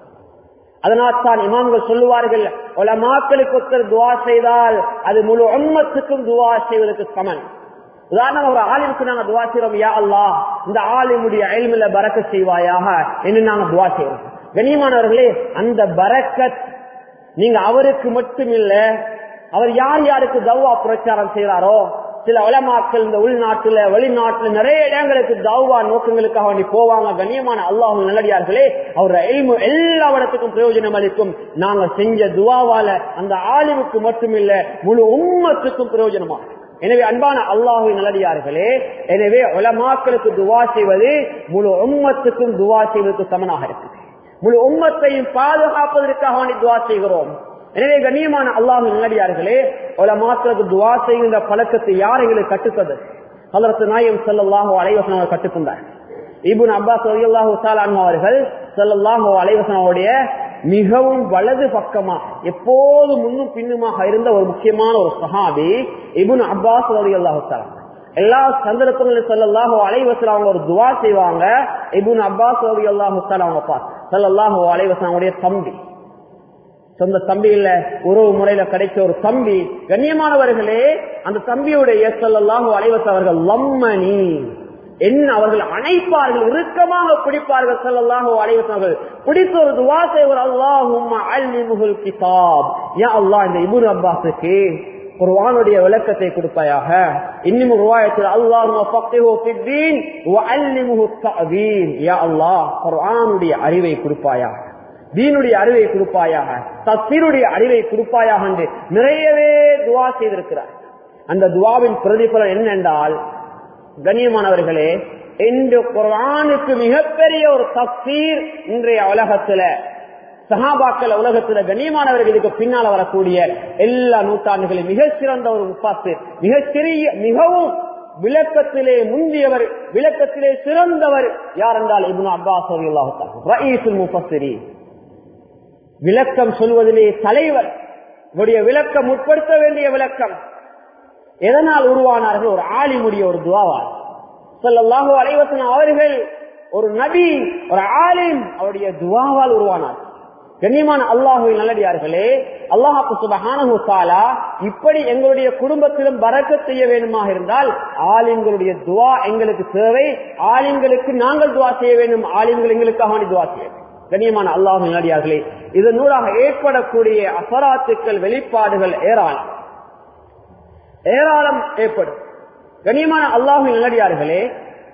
அதனால் தான் இமாம்கள் சொல்லுவார்கள், உலமாக்களுக்கு ஒருத்தர் துவா செய்தால் அது முழு உம்மத்துக்கும் துவா செய்வதற்கு சமன். உதாரணம், ஒரு ஆலிமுக்கு நாங்க துவா செய்றோம், யா அல்லாஹ் இந்த ஆலிமுடைய இல்மில பரக்கத் செய்வாயாக என்று நாங்க துவா செய்றோம். கண்ணியமானவர்களே, அந்த பரக்கத் நீங்க அவருக்கு மட்டும் இல்ல, அவர் யார் யாருக்கு தௌவா பிரச்சாரம் செய்யறாரோ, சில உலமாக்கள் இந்த உள்நாட்டுல வெளிநாட்டுல நிறைய இடங்களுக்கு தௌவா நோக்கங்களுக்காக வேண்டி போவாங்க. கண்ணியமான அல்லாஹ்வின் நல்லடியார்களே, அவருடைய இல்மு எல்லா இடத்துக்கும் பிரயோஜனம் அளிக்கும். நாங்க செஞ்ச துவாவால அந்த ஆலிமுக்கு மட்டுமில்ல முழு உம்மத்துக்கும் பிரயோஜனமாகும். எனவே அன்பான அல்லாஹ்வின் நல்லடியார்களே, எனவே உலமாக்களுக்கு துவா செய்வது முழு உம்மத்துக்கும் துவா செய்வதற்கு சமனாக இருக்குது. முழு உம்மத்தையும் பாதுகாப்பதற்காக வேண்டி துவா செய்கிறோம். எனவே கண்ணியமான அல்லாஹ்வின் நல்லடியார்களே, உலமாக்களுக்கு துவா செய்கின்ற பழக்கத்தை யார் எங்களுக்கு கற்றுத்தது? ஹஜ்ரத் நாயகம் ஸல்லல்லாஹு அலைஹி வஸல்லம் கற்றுக்கொண்டார். இப்னு அப்பாஸ் ரலியல்லாஹு தஆலா அன்ஹு அவர்கள் ஸல்லல்லாஹு அலைஹி வஸல்லம் உடைய மிகவும் வலது பக்கமா எப்போது முன்னும் பின்னுமாக இருந்த ஒரு முக்கியமான ஒரு சஹாபி இப்னு அப்பாஸ் ரலியல்லாஹு தஆலா. எல்லா சந்தர்ப்பங்களிலும் ஸல்லல்லாஹு அலைஹி வஸல்லம் அவங்க ஒரு துஆ செய்வாங்க. இப்னு அப்பாஸ் ரலியல்லாஹு தஆலா அவங்க பாஸ் ஸல்லல்லாஹு அலைஹி வஸல்லம் அவருடைய தம்பி, சொந்த தம்பி இல்ல, உறவு முறையில கிடைச்ச ஒரு தம்பி. கண்ணியமானவர்களே, அந்த தம்பியுடைய ஸல்லல்லாஹு அலைஹி வஸல்லம் அவர்கள் லம்மனி என்ன அவர்கள் அணைப்பார்கள், இறுக்கமாக பிடிப்பார்கள். ஸல்லல்லாஹு அலைஹி வஸல்லம் பிடித்த ஒரு துஆ செய்வார், அல்லாஹும்ம அல்லிமுஹுல் கிதாப், யா அல்லாஹ் இந்த இப்னு அப்பாஸுக்கு குர்ஆனுடைய விளக்கத்தை கொடுப்பாயாக. இன்னும் ரிவாயத்தில் அல்லாஹும்ம ஃபக்ஹு ஃபித்தீன் வ அல்லிமுஹு தஅவீல், யா அல்லாஹ் குர்ஆனுடைய அறிவை கொடுப்பாயாக, தீனுடைய அறிவை கொடுப்பாயாக, தஃசீருடைய அறிவை கொடுப்பாயாக என்று நிறையவே துஆ செய்திருக்கிறார். அந்த துஆவின் பிரதிபலன் என்னென்றால், கண்ணியமானவர்களே, இந்த குர்ஆனுக்கு மிகப்பெரிய ஒரு தஃசீர் இன்றைய உலகத்துல, சஹாபாக்கள் உலகத்துல கண்ணியமானவர்கள் இதுக்கு பின்னால வரக்கூடிய எல்லா நூற்றாண்டுகளில் மிக சிறந்த ஒரு முஃபஸ்ஸிர், மிக சிறிய மிகவும் விளக்கத்திலே முந்தியவர், விளக்கத்திலே சிறந்தவர் யார் என்றால் இப்னு அப்பாஸ் ரலியல்லாஹு தஆலா, ரயீசுல் முஃபஸ்ஸிரீன், விளக்கம் சொல்வதிலே தலைவர். இவருடைய விளக்கம் உட்படுத்த வேண்டிய விளக்கம். எதனால் உருவானார்கள்? ஒரு ஆலிமுடைய ஒரு துஆவால். ஸல்லல்லாஹு அலைஹி வஸல்லம் அவர்கள் ஒரு நபி, ஒரு ஆலிம், அவருடைய துஆவால் உருவானார். கண்ணியமான அல்லாஹ்வின் நல்லடியார்களே, அல்லாஹ் சுப்ஹானஹு வ தஆலா இப்படி எங்களுடைய குடும்பத்திலும் பரக்கத் செய்ய வேண்டுமாக இருந்தால் ஆலிம்களுடைய துஆ எங்களுக்கு தேவை. ஆலிம்களுக்கு நாங்கள் துஆ செய்ய வேண்டும், ஆலிம்கள் எங்களுக்காக வேண்டி துஆ செய்ய வேண்டும். கண்ணியமான அல்லாஹ்வின் நல்லடியார்களே, இதன் நூலாக ஏற்படக்கூடிய அசராத்துக்கள், வெளிப்பாடுகள் ஏராளம் ஏராளம் ஏற்படும். கண்ணியமான அல்லாஹ்வின் நல்லடியார்களே,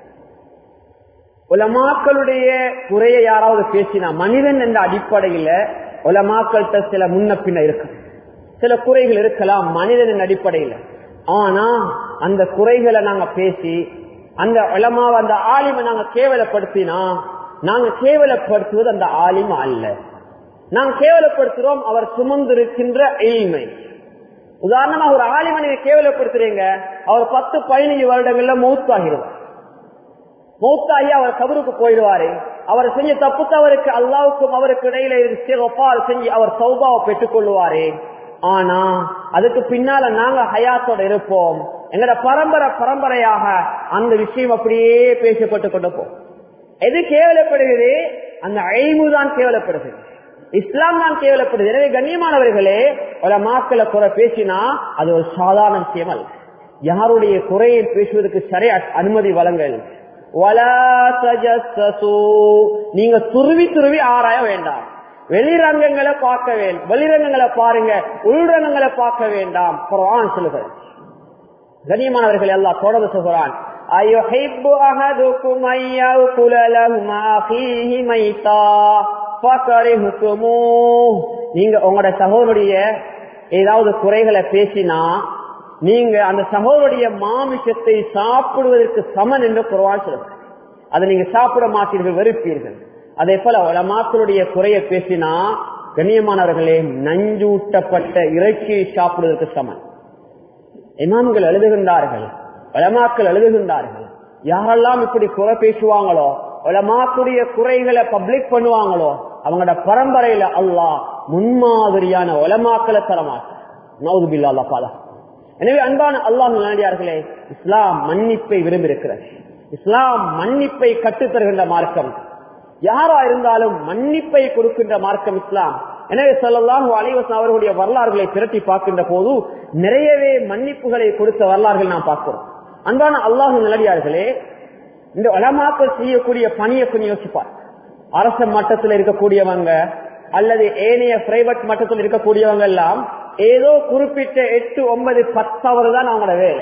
உலமாக்களுடைய குறையை யாராவது பேசினா, மனிதன் என்ற அடிப்படையில உலமாக்கள்கிட்ட சில முன்ன பின்ன இருக்கு, சில குறைகள் இருக்கலாம் மனிதன் என்ற அடிப்படையில. ஆனா அந்த குறைகளை நாங்க பேசி அந்த உலமாவை, அந்த ஆலிமை நாங்க கேவலப்படுத்தினா, நாங்க கேவலப்படுத்துவது அந்த ஆலிம் அல்ல, நாங்க கேவலப்படுத்துறோம் அவர் சுமந்திருக்கின்ற இல்மை. உதாரணமா ஒரு ஆலிமை நீங்க கேவலப்படுத்துறீங்க, அவர் பத்து பதினஞ்சு வருடங்கள்ல மௌத்தாகிடுவார். மௌத்தாகி அவர் கபருக்கு போயிடுவாரு. அவர் செஞ்ச தப்பு தவறுக்கு அல்லாவுக்கும் அவருக்கு இடையில இஸ்திக்ஃபார் செஞ்சு அவர் தௌபாவை பெற்றுக் கொள்வாரு. ஆனா அதுக்கு பின்னால நாங்க ஹயாத்தோட இருப்போம். எங்கட பரம்பரை பரம்பரையாக அந்த விஷயம் அப்படியே பேசப்பட்டு கொண்டு போம். எது கேவலப்படுகிறது? அந்த ஐமு தான் கேவலப்படுகிறது, இஸ்லாம் தான் கேவலப்படுது. எனவே கண்ணியமானவர்களே, பல மாக்களை குறை பேசினா அது ஒரு சாதாரண விஷயம் அல்ல. யாருடைய குறையை பேசுவதற்கு சரியா அனுமதி வழங்கல். நீங்க துருவி துருவி ஆராய வேண்டாம். வெளிரங்கங்களை பார்க்க வேண்டும், வெளிரங்கங்களை பாருங்க, உள்ரங்கங்களை பார்க்க வேண்டாம். குர்ஆன் சொல்லுகிறது. கண்ணியமானவர்கள் எல்லாம் தொடர்ந்து சொல்கிறான், அய்யுஹிப்பு அஹதுக்கும் அய்யகுல லஹுமா அஹீஹி மைதா ஃபகரிஹுதுமூ. நீங்க உங்களோட சகோதரனுடைய ஏதாவது குறைகளை பேசினா நீங்க அந்த சகோதரனுடைய மாமிசத்தை சாப்பிடுவதற்கு சமன் என்று குர்ஆன் சொல்லுது. அதை நீங்க சாப்பிட மாட்டீர்கள், வெறுப்பீர்கள். அதே போல உலமாக்களுடைய குறையை பேசினா கண்ணியமானவர்களே, நஞ்சூட்டப்பட்ட இறைச்சியை சாப்பிடுவதற்கு சமன். இமாம்கள் எழுதுகின்றார்கள், உலமாக்கள் எழுதுகின்றார்கள், யாரெல்லாம் இப்படி குறை பேசுவாங்களோ, உலமாக்களுடைய குறைகளை பப்ளிக் பண்ணுவாங்களோ, அவங்களோட பரம்பரையில அல்லாஹ் முன்மாதிரியான உலமாக்களை தரமாட்டார். நவுது பில்லாஹ், அல்லாஹ் பாலா. எனவே அன்பான அல்லாஹ் நல்லடியார்களே, இஸ்லாம் மன்னிப்பை விரும்பி இருக்கிறது. இஸ்லாம் மன்னிப்பை கற்றுத்தருகின்ற மார்க்கம். யாரா இருந்தாலும் மன்னிப்பை கொடுக்கின்ற மார்க்கம் இஸ்லாம். எனவே ஸல்லல்லாஹு அலைஹி வஸல்லம் அவர்களுடைய வரலாறுகளை திரட்டி பார்க்கின்ற போது நிறையவே மன்னிப்புகளை கொடுத்த வரலாறுகள் நாம் பார்க்கிறோம். அன்பான அல்லாஹ் நல்லடியார்களே, இந்த உலமாக்கள் செய்யக்கூடிய பணியை கொஞ்சம் யோசிப்பார். அரச மட்டத்தில் இருக்கக்கூடியவங்க அல்லது ஏனைய பிரைவேட் மட்டத்தில் இருக்கக்கூடியவங்க எல்லாம் ஏதோ குறிப்பிட்ட எட்டு ஒன்பது பத்தவர் தான் அவங்களோட வேலை,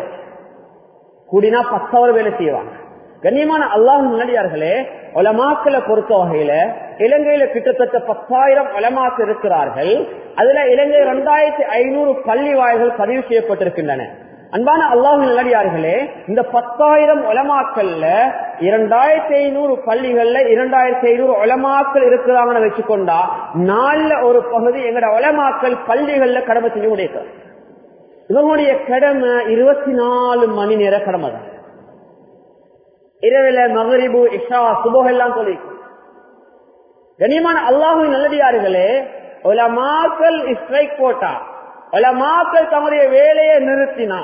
கூடினா பத்தவர் வேலை செய்வாங்க. கண்ணியமான அல்லாஹ் நல்லடியார்களே, உலமாக்களை பொறுத்த வகையில இலங்கையில கிட்டத்தட்ட பத்தாயிரம் உலமாக்கள் இருக்கிறார்கள். அதுல இலங்கை இரண்டாயிரத்தி ஐநூறு பள்ளி வாய்கள் பதிவு செய்யப்பட்டிருக்கின்றன. அன்பான அல்லாஹ் நல்லடியார்களே, இந்த பத்தாயிரம் உலமாக்கள்ல இரண்டாயிரத்தி ஐநூறு பள்ளிகள்ல இரண்டாயிரத்தி ஐநூறு உலமாக்கள் இருக்கிறாங்கன்னு வச்சுக்கொண்டா நாலுல ஒரு பகுதி எங்கட உலமாக்கள் பள்ளிகள்ல கடமை செஞ்சு முடிக்கிறார். இவங்களுடைய கடமை இருபத்தி நாலு மணி நேர கடமை தான். இரவுல மகரிபு இஷா சுபஹ் எல்லாம் சொல்லி கண்ணியமான அல்லாஹ்வின் நல்லடியார்களே, உலமாக்கள் ஸ்ட்ரைக் போட்டா, உலமாக்கள் தம்முடைய வேலையை நிறுத்தினா,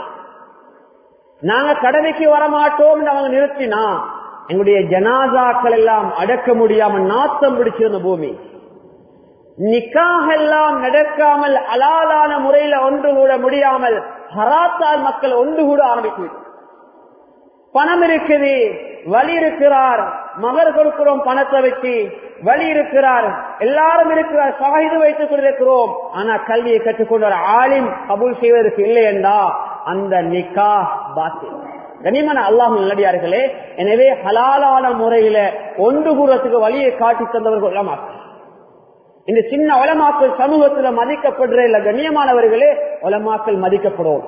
நாங்க கடமைக்கு வரமாட்டோம் அவங்க நிறுத்தினா, எங்களுடைய ஜனாசாக்கள் எல்லாம் அடக்க முடியாம நாத்தம் பிடிச்சிருந்த பூமி. நிக்காஹ் எல்லாம் நடக்காமல் அலாலான முறையில ஒன்று கூட முடியாமல் ஹராத்தால் மக்கள் ஒன்று கூட ஆரம்பித்து, பணம் இருக்குது, வழி இருக்கிறார், மகர் கொடுக்கிறோம் பணத்தை வச்சு, வழி இருக்கிறார், எல்லாரும் இருக்கிறார், சாகிது வைத்துக் கொண்டிருக்கிறோம். ஆனா கல்வியை கற்றுக்கொண்ட ஒரு ஆலிம் கபூல் செய்வதற்கு இல்லை என்றா அந்த நிக்காஹ் பாத்தில். கண்ணியமான அல்லாஹ் நல்லடியார்களே, எனவே ஹலாலான முறையில ஒன்று கூறத்துக்கு வழியை காட்டி தந்தவர்கள் உலமாக்கள். இந்த சின்ன உலமாக்கள் சமூகத்துல மதிக்கப்படுற இல்ல கண்ணியமானவர்களே, உலமாக்கள் மதிக்கப்படும்.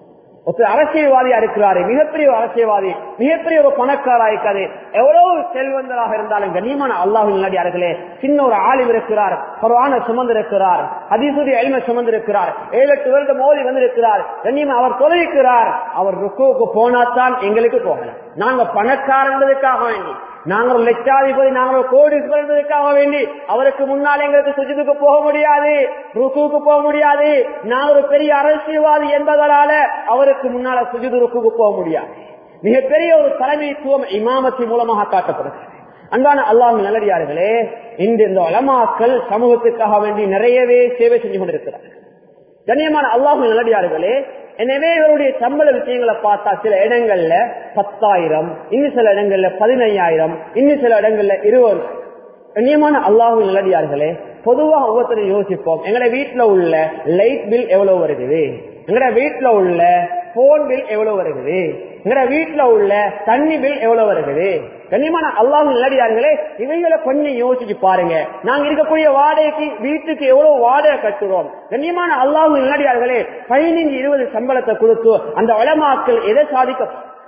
ஒரு அரசியல்வாதியா இருக்கிறாரு, மிகப்பெரிய ஒரு அரசியல்வாதி, மிகப்பெரிய ஒரு பணக்காரா இருக்காரு, எவ்வளவு செல்வந்தராக இருந்தாலும் கண்ணியமான அல்லாஹ்வின் நல்லடியார்களே, சின்ன ஒரு ஆலிம் இருக்கிறார், குர்ஆனை சுமந்திருக்கிறார், ஹதீஸுடைய இல்மை சுமந்திருக்கிறார், ஏழு எட்டு வருடம் மோதி வந்திருக்கிறார், கண்ணியமா அவர் தொலைக்கிறார், அவர் ருக்குவுக்கு போனாத்தான் எங்களுக்கு போகலாம். நாங்க பணக்காரன்றதுக்காக வேண்டி, நாங்க ஒரு லட்சாதிபதி, நாங்க ஒரு கோடீஸ்வரனுக்காக வேண்டி அவருக்கு முன்னால் எங்களுக்கு சுஜூதுக்கு போக முடியாது, ருக்குவுக்கு போக முடியாது. நாங்க ஒரு பெரிய அரசியல்வாதி என்பதனால அவருக்கு முன்னால சுஜூது ருக்குவுக்கு போக முடியாது. மிகப்பெரிய ஒரு தலைமைத்துவம் இமாமத்தின் மூலமாக காட்டப்படுகிறது. அன்பான அல்லாஹ்வின் நல்லடியார்களே, இன்று இந்த உலமாக்கள் சமூகத்துக்காக வேண்டி நிறையவே சேவை செஞ்சு கொண்டிருக்கிறார்கள். கண்ணியமான அல்லாஹ்வின் நல்லடியார்களே, எனவே இவருடைய சம்பள விஷயங்களை பார்த்தா சில இடங்கள்ல பத்தாயிரம், இன்னும் சில இடங்கள்ல பதினையாயிரம், இன்னும் சில இடங்கள்ல இருபது. கண்ணியமான அல்லாஹ்வின் நல்லடியார்களே, பொதுவாக ஒவ்வொருத்தரும் யோசிப்போம், எங்கட வீட்டுல உள்ள லைட் பில் எவ்வளவு வருகிறது, எங்கட வீட்டுல உள்ள போன் பில் எவ்வளவு வருகிறது, எங்கட வீட்டுல உள்ள தண்ணி பில் எவ்வளவு வருகிறது. கண்ணியமான அல்லாஹ்வின் நல்லடியார்களே, இவைகளை கொஞ்சம் யோசிச்சு பாருங்க. நாங்க இருக்கக்கூடிய வாடகைக்கு வீட்டுக்கு எவ்வளவு வாடகை கட்டுறோம். கண்ணியமான அல்லாஹ்வின் நல்லடியார்களே, பதினைந்து இருபது சம்பளத்தை கொடுத்து அந்த உலமாக்கள் எதை சாதிக்க?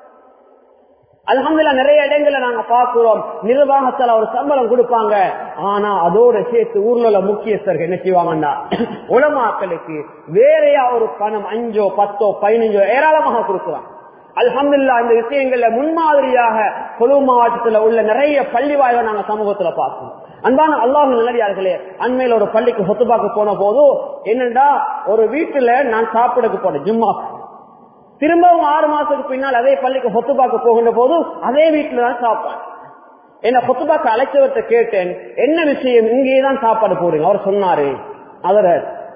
அல்ஹம்துலில்லாஹ் நிறைய இடங்களை நாங்க பாக்குறோம், நிர்வாகத்தால ஒரு சம்பளம் கொடுப்பாங்க. ஆனா அதோட சேர்த்து ஊர்ல உள்ள முக்கியஸ்தர்கள் என்ன செய்வாங்கன்னா, உலமாக்களுக்கு வேறையா ஒரு பணம் அஞ்சோ பத்தோ பதினஞ்சோ ஏராளமாக கொடுக்குறாங்க. அல்ஹம்துலில்லாஹ் இந்த விஷயங்கள்ல முன்மாதிரியாக கொழு மாவட்டத்துல உள்ள நிறைய பள்ளி வாயில நாங்க சமூகத்துல பார்க்கணும். அன்பான அல்லாஹ்வின் நல்லடியார்களே, அண்மையில ஒரு பள்ளிக்கு ஹுத்பாக்கு போன போது என்னண்டா, ஒரு வீட்டுல நான் சாப்பிடக்கு போனேன் ஜும்மா, திரும்பவும் ஆறு மாசத்துக்கு பின்னால் அதே பள்ளிக்கு ஹுத்பாக்கு போகின்ற போது அதே வீட்டுல தான் சாப்பாடு. என்ன ஹுத்பாக்கு அழைச்சவர்கிட்ட கேட்டேன், என்ன விஷயம் இங்கேதான் சாப்பாடு போடுங்க? அவர் சொன்னாரு, அவர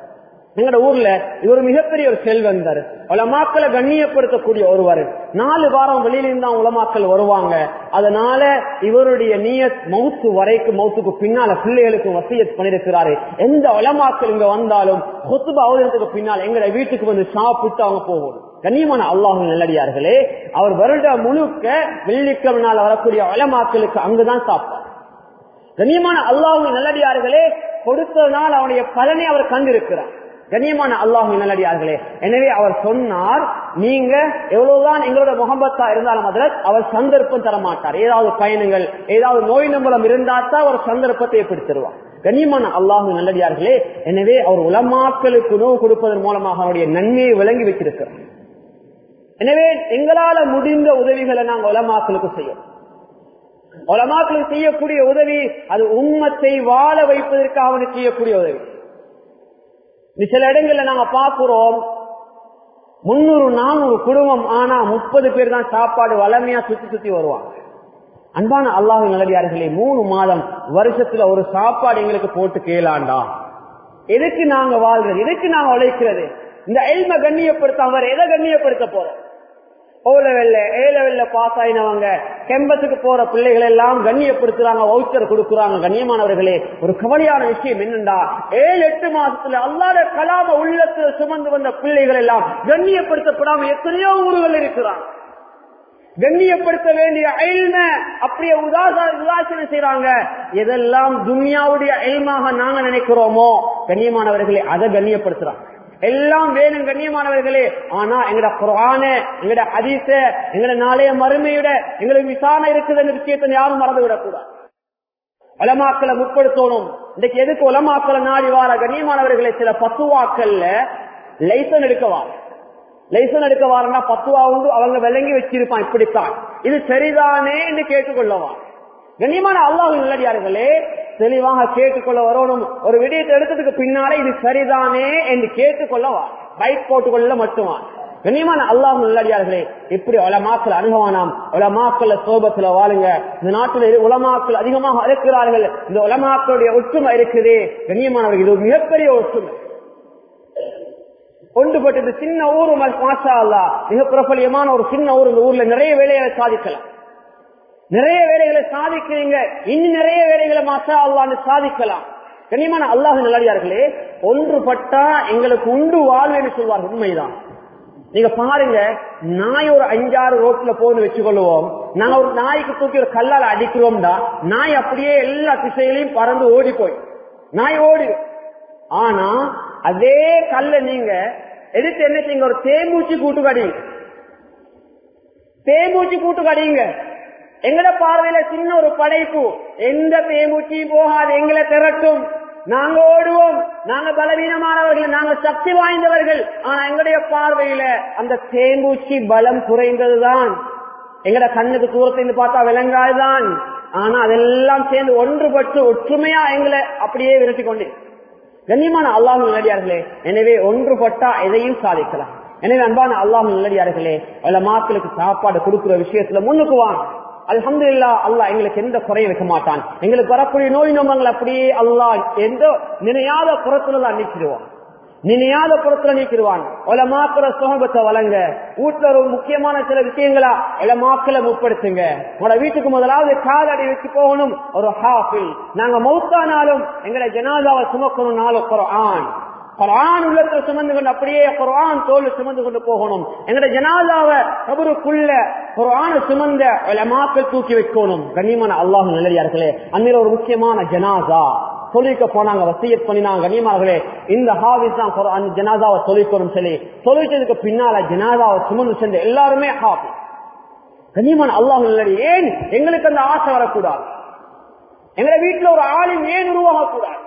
எங்கட ஊர்ல இவர் மிகப்பெரிய ஒரு செல்வந்தர், உலமாக்களை கண்ணியப்படுத்தக்கூடிய ஒருவர், நாலு வாரம் வெளியிலிருந்தா உலமாக்கள் வருவாங்க. அதனால இவருடைய நியத் மௌத்து வரைக்கும், மௌத்துக்கு பின்னால பிள்ளைகளுக்கு வசியத் பண்ணிருக்கிறாரு, எந்த உலமாக்கள் இங்க வந்தாலும் ஹுத்பா அவர்களுக்கு பின்னால் எங்கட வீட்டுக்கு வந்து சாப்பிட்டு அவங்க போகணும். கண்ணியமான அல்லாஹ்வின் நல்லடியார்களே, அவர் வருட முழுக்க வெள்ளிக்கிழமை வரக்கூடிய உலமாக்களுக்கு அங்குதான் சாப்பாடு. கண்ணியமான அல்லாஹ்வின் நல்லடியார்களே, கொடுத்ததனால் அவனுடைய பலனை அவர் கண்டிருக்கிறார். கண்ணியமான அல்லாஹ்வின் நல்லடியார்களே, எனவே அவர் சொன்னார், நீங்க எவ்வளவுதான் எங்களோட முகப்பத்தா இருந்தாலும் அதில் அவர் சந்தர்ப்பம் தர மாட்டார். ஏதாவது பயணங்கள், ஏதாவது நோய் நம்பலம் இருந்தால்தான் அவர் சந்தர்ப்பத்தை ஏற்படுத்திடுவார். கண்ணியமான அல்லாஹ்வின் நல்லடியார்களே, எனவே அவர் உலமாக்களுக்கு உணவு கொடுப்பதன் மூலமாக அவருடைய நன்மையை விளங்கி வச்சிருக்கிறார். எனவே எங்களால முடிந்த உதவிகளை நாங்கள் உலமாக்களுக்கு செய்யும். உலமாக்களுக்கு செய்யக்கூடிய உதவி அது உம்மத்தை வாழ வைப்பதற்காக செய்யக்கூடிய உதவி. சில இடங்கள்ல நாங்க பாக்குறோம், முன்னூறு நானூறு குடும்பம், ஆனா முப்பது பேர் தான் சாப்பாடு வளமையா சுத்தி சுத்தி வருவாங்க. அன்பான அல்லாஹ்வின் நல்லடியார்களே, மூணு மாதம் வருஷத்துல ஒரு சாப்பாடு எங்களுக்கு போட்டு கேளாண்டா, எதுக்கு நாங்க வாழ்றது, எதுக்கு நாங்க உழைக்கிறது? இந்த எல்ம கண்ணியப்படுத்த அவர் எதை கண்ணியப்படுத்த போறோம்? ஓ லெவல்ல ஏ லெவல்ல பாஸ் ஆயினவங்க கேம்பஸுக்கு போற பிள்ளைகள் எல்லாம் கண்ணியப்படுத்துறாங்க, வவுச்சர் கொடுக்குறாங்க. கண்ணியமானவர்களே, ஒரு கவலையான விஷயம் என்னண்டா, ஏழு எட்டு மாசத்துல அல்லாஹ்வுடைய கலாம உள்ளத்துல சுமந்து வந்த பிள்ளைகள் எல்லாம் கண்ணியப்படுத்தப்படாம எத்தனையோ ஊர்கள் இருக்கிறாங்க. கண்ணியப்படுத்த வேண்டிய இல்ம அப்படியே உதாசீனம் செய்யறாங்க. எதெல்லாம் துன்யாவுடைய இல்மாக நாங்க நினைக்கிறோமோ கண்ணியமானவர்களே, அதை கண்ணியப்படுத்துறாங்க. எல்லாம் வேணும் கண்ணியமானவர்களே, ஆனா எங்கட குர்ஆன, எங்கட ஹதீஸ, எங்கட நாளைய மறுமையோட எங்களுக்கு விசாரணை இருக்குது என்ற விஷயத்தை யாரும் மறந்து விடக்கூடாது. உலமாக்களை முற்படுத்தணும். இன்னைக்கு எதுக்கு உலமாக்களை நாடி வார கண்ணியமானவர்களே, சில பத்துவாக்கள்ல லைசன் எடுக்கவார், லைசன் எடுக்க வாரன்னா பத்துவா உண்டு, அவங்க விளங்கி வச்சிருப்பான், இப்படித்தான் இது சரிதானே என்று கேட்டுக்கொள்ளவா. கண்ணியமான அல்லாஹ்வின் நல்லடியார்களே, தெளிவாக கேட்டுக்கொள்ள வரணும். ஒரு விடயத்தை எடுத்ததுக்கு பின்னாலே இது சரிதானே என்று கேட்டுக்கொள்ளவா, பைக் போட்டுக்கொள்ள மட்டுமா. கண்ணியமான அல்லாஹ்வின் நல்லடியார்களே, இப்படி உலமாக்கள் அணுகவானாம். உலமாக்கள் சோபத்துல வாழுங்க. இந்த நாட்டில் உலமாக்கள் அதிகமாக இருக்கிறார்கள். இந்த உலமாக்களுடைய ஒற்றுமை இருக்குது. கண்ணியமானவர்கள், இது ஒரு மிகப்பெரிய ஒற்றுமை. ஒன்றுபட்டது சின்ன ஊரு மாஷா அல்லாஹ், மிக பிரபலியமான ஒரு சின்ன ஊர். இந்த ஊர்ல நிறைய வேலைகளை சாதிக்கலாம், நிறைய வேலைகளை சாதிக்கிறீங்க. இன்னும் நிறைய வேலைகளை மாஷா அல்லாஹ் சாதிக்கலாம். கண்ணியமான அல்லாஹ்வின் நல்லடியார்களே, ஒன்றுபட்டா எங்களுக்கு உண்டு வாழ்வு என்று சொல்வார்கள். உண்மைதான். நீங்க பாருங்க, நாய் ஒரு அஞ்சாறு ரோட்ல போன்னு வச்சுக்கொள்வோம். நாங்க ஒரு நாய்க்கு தூக்கி ஒரு கல்லால அடிக்கிறோம்டா, நாய் அப்படியே எல்லா திசையிலையும் பறந்து ஓடி போய் நாய் ஓடி. ஆனா அதே கல்ல நீங்க எடுத்து என்ன செய்யுங்க, ஒரு தேம்பூச்சி கூட்டு கடிங்க, தேம்பூச்சி கூட்டு கடிங்க. எங்கட பார்வையில சின்ன ஒரு படைப்பு, எந்த தேம்பூச்சியும் போகாது, எங்களை திரட்டும். நாங்க ஓடுவோம், நாங்க பலவீனமானவர்கள், நாங்க சக்தி வாய்ந்தவர்கள். ஆனா எங்களுடைய பார்வையில அந்த தேம்பூச்சி பலம் குறைந்ததுதான். எங்கட கண்ணுக்கு தூரத்திலிருந்து பார்த்தா விளங்காதுதான். ஆனா அதெல்லாம் சேர்ந்து ஒன்றுபட்டு ஒற்றுமையா எங்களை அப்படியே விரட்டி கொண்டு. கண்ணியமான அல்லாஹ்வின் நல்லடியார்களே, எனவே ஒன்றுபட்டா எதையும் சாதிக்கலாம். எனவே அன்பான அல்லாஹ்வின் நல்லடியார்களே, உலமாக்களுக்கு சாப்பாடு கொடுக்கிற விஷயத்துல முன்னுக்கு வாங்க. அல்ஹம்துலில்லாஹ், அல்லாஹ் எங்களுக்கு எந்த குறையும் வைக்க மாட்டான். எங்களுக்கு வரக்கூடிய நோய் நோமங்கள் அப்படியே அல்லாஹ் எந்த நினையாத புறத்துல நீக்கிடுவான், நினையாத புறத்துல நீக்கிடுவான். உலமாக்கள சுஹபத்தை வழங்க. வீட்டுல ஒரு முக்கியமான சில விஷயங்களா உலமாக்களை முற்படுத்துங்க. உங்களோட வீட்டுக்கு முதலாவது காலடி வச்சு போகணும் ஒரு ஹாஃபில். நாங்க மௌத்தானாலும் எங்களை ஜனாதாவை சுமக்கணும்னாலும் குர்ஆன் குர்ஆன் உள்ளத்துல சுமந்து கொண்டு அப்படியே குர்ஆன் தோல் சுமந்து கொண்டு போகணும். எங்களுடைய ஜனாதாவை கபருக்குள்ள குர்ஆனை சுமந்த உலமாக்கள் தூக்கி வைக்கணும். கண்ணியமான அல்லாஹ்வின் நல்லடியார்களே, அன்னில ஒரு முக்கியமான ஜனாதா தொழிக்க போனாங்க, வசியத் பண்ணினாங்க. கண்ணியமானவர்களே, இந்த ஹாஃபிஸ் தான் குர்ஆன் ஜனாதாவை தொழிக்கணும் சொல்லி தொழிச்சதுக்கு பின்னால ஜனாதாவை சுமந்து சென்ற எல்லாருமே ஹாஃபிஸ். கண்ணியமான அல்லாஹ்வின் நல்லடியார்களே, ஏன் எங்களுக்கு அந்த ஆசை வரக்கூடாது? எங்களை வீட்டுல ஒரு ஆளும் ஏன் உருவாகக்கூடாது?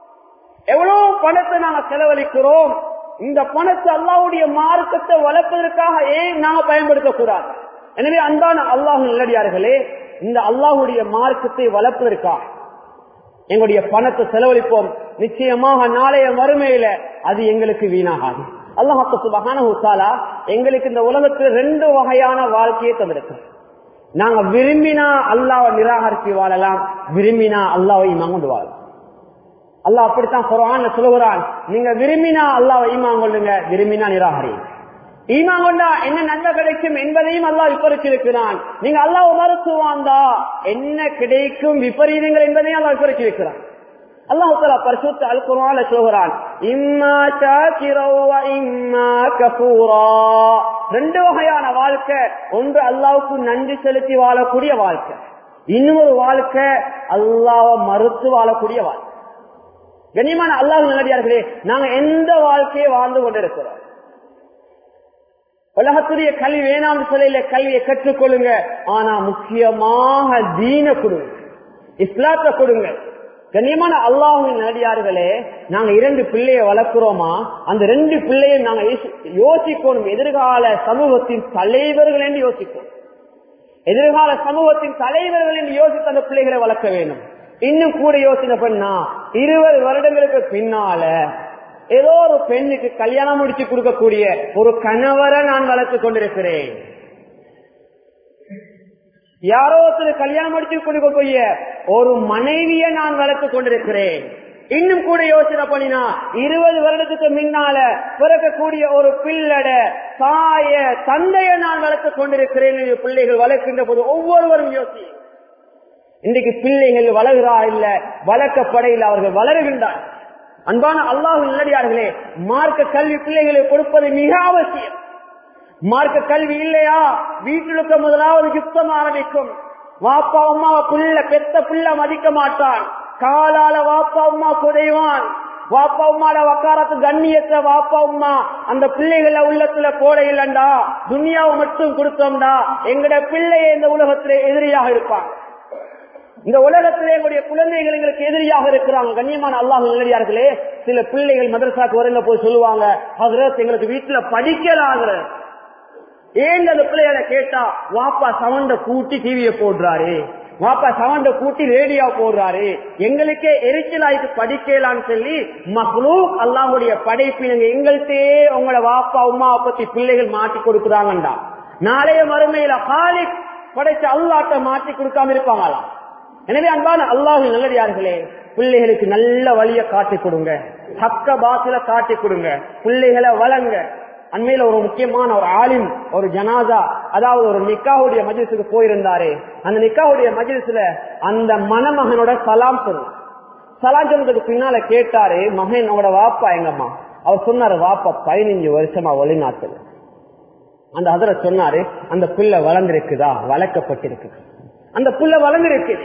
எவ்வளவு பணத்தை நாங்க செலவழிக்கிறோம். இந்த பணத்தை அல்லாஹ்வுடைய மார்க்கத்தை வளர்ப்பதற்காக ஏன் நாங்க பயன்படுத்தக்கூடாது? எனவே அன்பான அல்லாஹ்வின் நல்லடியார்களே, இந்த அல்லாஹ்வுடைய மார்க்கத்தை வளர்ப்பதற்காக எங்களுடைய பணத்தை செலவழிப்போம். நிச்சயமாக நாளைய மறுமையில அது எங்களுக்கு வீணாகாது. அல்லாஹ் சுப்ஹானஹு வ தஆலா எங்களுக்கு இந்த உலகத்தில் ரெண்டு வகையான வாழ்க்கையை தந்திருக்கிறார். நாங்க விரும்பினா அல்லாஹ்வை நிராகரித்து வாழலாம், விரும்பினா அல்லாஹ்வை ஈமான் கொண்டு வாழலாம். அல்லாஹ் அப்படித்தான் குர்ஆன்ல சொல்லுகிறான், நீங்க விரும்பினா அல்லாஹ்வை ஈமான் கொள்ளுங்க, விரும்பினா நிராகரிங்க. ஈமான் கொண்டா என்ன நன்மை கிடைக்கும் என்பதையும் அல்லாஹ் விபரிச்சிருக்கிறான். நீங்க அல்லாஹ்வை மறுத்து வாழ்ந்தா என்ன கிடைக்கும் விபரீதங்கள் என்பதையும் அல்லாஹ் விபரிச்சிருக்கிறான். அல்லாஹ் தஆலா பரிசுத்த அல் குர்ஆன்ல சொல்கிறான், இம்மா ஷாகிரா வ இம்மா கஃபூரா. ரெண்டு வகையான வாழ்க்கை. ஒன்று அல்லாஹ்வுக்கு நன்றி செலுத்தி வாழக்கூடிய வாழ்க்கை, இன்னொரு வாழ்க்கை அல்லாஹ்வை மறுத்து வாழக்கூடிய வாழ்க்கை. கண்ணியமான அல்லாஹ்வின் நல்லடியார்களே, நாங்க எந்த வாழ்க்கையை வாழ்ந்து கொண்டிருக்கிறோம்? உலகத்துடைய கல்வி வேணாம் சொல்லல, கல்வியை கற்றுக்கொள்ளுங்க. ஆனா முக்கியமாக தீன கொடுங்க, இஸ்லாத்தை கொடுங்க. கண்ணியமான அல்லாஹ்வின் நல்லடியார்களே, நாங்க இரண்டு பிள்ளையை வளர்க்கிறோமா, அந்த ரெண்டு பிள்ளையும் நாங்க யோசிக்கணும், எதிர்கால சமூகத்தின் தலைவர்கள் என்று யோசிக்கணும். எதிர்கால சமூகத்தின் தலைவர்கள் என்று யோசித்து அந்த பிள்ளைகளை வளர்க்க வேண்டும். இன்னும் கூட யோசனை பண்ணா இருபது வருடங்களுக்கு பின்னால ஏதோ ஒரு பெண்ணுக்கு கல்யாணம் முடிச்சு கொடுக்கக்கூடிய ஒரு கணவரை நான் வளர்த்து கொண்டிருக்கிறேன். யாரோ ஒருத்தர் கல்யாணம் முடிச்சு கொடுக்கக்கூடிய ஒரு மனைவியை நான் வளர்த்து கொண்டிருக்கிறேன். இன்னும் கூட யோசனை பண்ணினா இருபது வருடத்துக்கு முன்னால பிறக்கக்கூடிய ஒரு பிள்ளட தாய தந்தைய நான் வளர்த்து கொண்டிருக்கிறேன். பிள்ளைகள் வளர்க்கின்ற போது ஒவ்வொருவரும் யோசி, இன்றைக்கு பிள்ளைகள் வளர்கிறா இல்ல, வளர்க்கப்படையில் அவர்கள் வளருகின்றார். அன்பான அல்லாஹ்வின் நல்லடியார்களே, மார்க்க கல்வி பிள்ளைகளுக்கு கொடுப்பது மிக அவசியம். மார்க்க கல்வி இல்லையா வீட்டிலுக்க முதலாவது யுத்தம் ஆரம்பிக்கும். வாப்பா அம்மா புள்ள பெத்த புள்ள மதிக்க மாட்டான், காலால வாப்பா அம்மா குறைவான். வாப்பா உமால வக்காரத்து கண்ணியத்தை வாப்பா உமா அந்த பிள்ளைகள உள்ளத்துல போட இல்லண்டா, துனியாவை மட்டும் கொடுத்தோம்டா எங்கட பிள்ளைய இந்த உலகத்திலே எதிரியாக இருப்பாங்க. இந்த உலகத்திலே எங்களுடைய குழந்தைகள் எங்களுக்கு எதிரியாக இருக்கிறாங்க. கண்ணியமான அல்லாஹ் நல்லடியார்களே, சில பிள்ளைகள் மதரசாக்கு வரங்க போய் சொல்லுவாங்க, ஹஜ்ரத் எங்களுக்கு வீட்டுல படிக்கலாகிற ஏன் அந்த பிள்ளைகளை கேட்டா வாப்பா சவுண்ட கூட்டி டிவியை போடுறாரு, வாப்பா சவுண்ட கூட்டி ரேடியோ போடுறாரு, எங்களுக்கே எரிச்சலாய்க்கு படிக்கலான்னு சொல்லி மக்லூக் அல்லாஹ்வுடைய படைப்பினங்க எங்கள்கிட்டே உங்களோட வாப்பா உமாவை பத்தி பிள்ளைகள் மாட்டி கொடுக்குறாங்கண்டா, நாளைய மறுமையில காலிக் படைச்ச அல்லாட்ட மாற்றி கொடுக்காம இருப்பாங்களா? எனவே அன்பான அல்லாஹ்வின் நல்லடியார்களே, பிள்ளைகளுக்கு நல்ல வழிய காட்டி கொடுங்க, ஹக்க பாத்தில காட்டி கொடுங்க, பிள்ளைகளை வளங்க. அண்மையில ஒரு முக்கியமான ஒரு ஆலிம் ஒரு ஜனாதா, அதாவது ஒரு நிக்காவுடைய மஜ்லிஸுக்கு போயிருந்தாரு. அந்த நிக்காவுடைய மஜ்லிஸ்ல அந்த மணமகனோட சலாம் சொல்லு சலாம் சொன்னதுக்கு பின்னால கேட்டாரு, மகனோட வாப்பா எங்கம்மா? அவர் சொன்னாரு, வாப்பா பதினஞ்சு வருஷமா வெளிநாட்டுல. அந்த ஹதரத் சொன்னாரு, அந்த பிள்ளை வளர்ந்திருக்குதா? வளர்க்கப்பட்டிருக்கு. அந்த பிள்ளை வளர்ந்திருக்கு.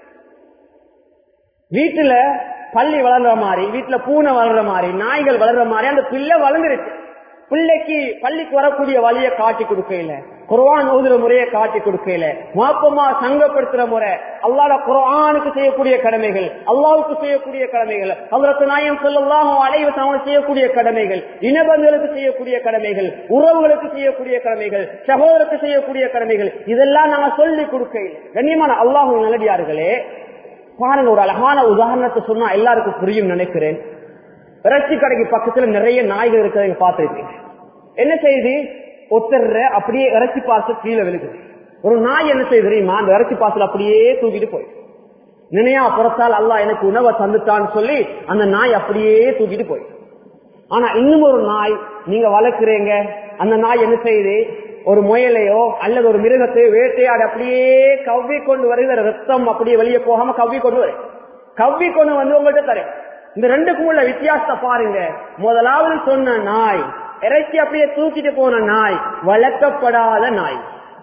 வீட்டுல பள்ளி வளர்ற மாதிரி, வீட்டுல பூனை வளர்ற மாதிரி, நாய்கள் வளர்ற மாதிரி அந்த பிள்ளை வளர்ந்துருக்கு. பிள்ளைக்கு பள்ளிக்கு வரக்கூடிய வழியை காட்டி கொடுக்கல, குர்ஆன் ஓதுற முறையை காட்டி கொடுக்கல, மாப்பமா சங்கப்படுத்துற முறை, அல்லாஹ் குர்ஆனுக்கு செய்யக்கூடிய கடமைகள், அல்லாஹ்வுக்கு செய்யக்கூடிய கடமைகள், ஹஜ்ரத் நாயகம் ஸல்லல்லாஹு அலைஹி வஸல்லம் செய்யக்கூடிய கடமைகள், இனபந்துகளுக்கு செய்யக்கூடிய கடமைகள், உறவுகளுக்கு செய்யக்கூடிய கடமைகள், சகோதரருக்கு செய்யக்கூடிய கடமைகள், இதெல்லாம் நாங்க சொல்லி கொடுக்கல. கண்ணியமான அல்லாஹ்வின் நல்லடியார்களே, பாருங்க, ஒரு அழகான உதாரணத்தை சொன்னா எல்லாருக்கும் புரியும் நினைக்கிறேன். இறைச்சி கடைக்கு பக்கத்துல நிறைய நாய்கள் இருக்கிறத பார்த்திருக்கீங்க. என்ன செய்து ஒத்தர அப்படியே இறைச்சி பாசல் கீழே விழுகுது. ஒரு நாய் என்ன செய்ய தெரியுமா, அந்த இறைச்சி பாசல் அப்படியே தூக்கிட்டு போய் நினையா புறத்தால் அல்லாஹ் எனக்கு உணவை தந்துட்டான்னு சொல்லி அந்த நாய் அப்படியே தூக்கிட்டு போய். ஆனா இன்னும் ஒரு நாய் நீங்க வளர்க்கிறீங்க, அந்த நாய் என்ன செய்யுது, ஒரு முயலையோ அல்லது ஒரு மிருகத்தையோ வேட்டையாடு அப்படியே கவ்வி கொண்டு வருகிற ரத்தம் அப்படியே வெளியே போகாம கவ்வி கொண்டு வரும். கவ்வி கொண்டு வந்து உங்கள்கிட்ட தரேன். இந்த ரெண்டுக்கும் உள்ள வித்தியாசத்தை பாருங்க. முதலாவது சொன்ன நாய், இறைச்சி அப்படியே தூக்கிட்டு போன நாய், வளர்க்கப்படாத நாய்.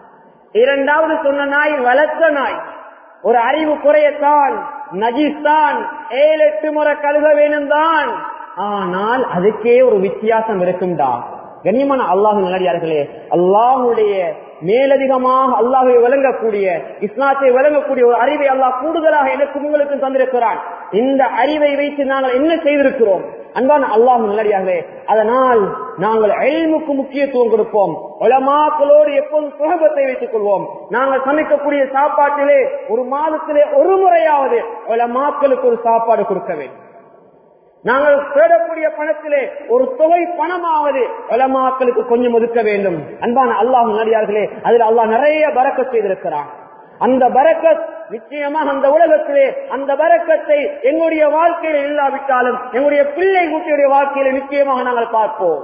இரண்டாவது சொன்ன நாய் வளர்த்த நாய். ஒரு அறிவு குறையத்தான், நஜீஸ்தான், ஏழு எட்டு முறை கழுக வேணும் தான், ஆனால் அதுக்கே ஒரு வித்தியாசம் இருக்கும்டா. கண்ணியமான அல்லாஹ்வின் நல்லடியார்களே, அல்லாஹ்வுடைய மேலதிகமாக அல்லாஹ்வை விளங்கக்கூடிய, இஸ்லாத்தை விளங்கக்கூடிய ஒரு அறிவை அல்லாஹ் கூடுதலாக எனக்கும் உங்களுக்கும் தந்திருக்கிறான். இந்த அறிவை வைத்து நாங்கள் என்ன செய்திருக்கிறோம் அன்பான அல்லாஹ்வின் நல்லடியார்களே? அதனால் நாங்கள் இல்முக்கு முக்கியத்துவம் கொடுப்போம், உலமாக்களோடு எப்போதும் சுஹபத்தை வைத்துக் கொள்வோம். நாங்கள் சமைக்கக்கூடிய சாப்பாட்டிலே ஒரு மாதத்திலே ஒரு முறையாவது உலமாக்களுக்கு ஒரு சாப்பாடு கொடுக்க வேண்டும். நாங்கள் தேடக்கூடிய பணத்திலே ஒரு தொகை பணமாவது உலமாக்களுக்கு கொஞ்சம் ஒதுக்க வேண்டும். அன்பான அல்லாஹ்வின் நல்லடியார்களே, அதில் அல்லாஹ் நிறைய பரக்கத் செய்திருக்கிறான். அந்த பரக்கத் நிச்சயமாக அந்த உலகத்திலே அந்த பரக்கத்தை எங்களுடைய வாழ்க்கையில இல்லாவிட்டாலும் எங்களுடைய பிள்ளை குட்டியுடைய வாழ்க்கையில நிச்சயமாக நாங்கள் பார்ப்போம்.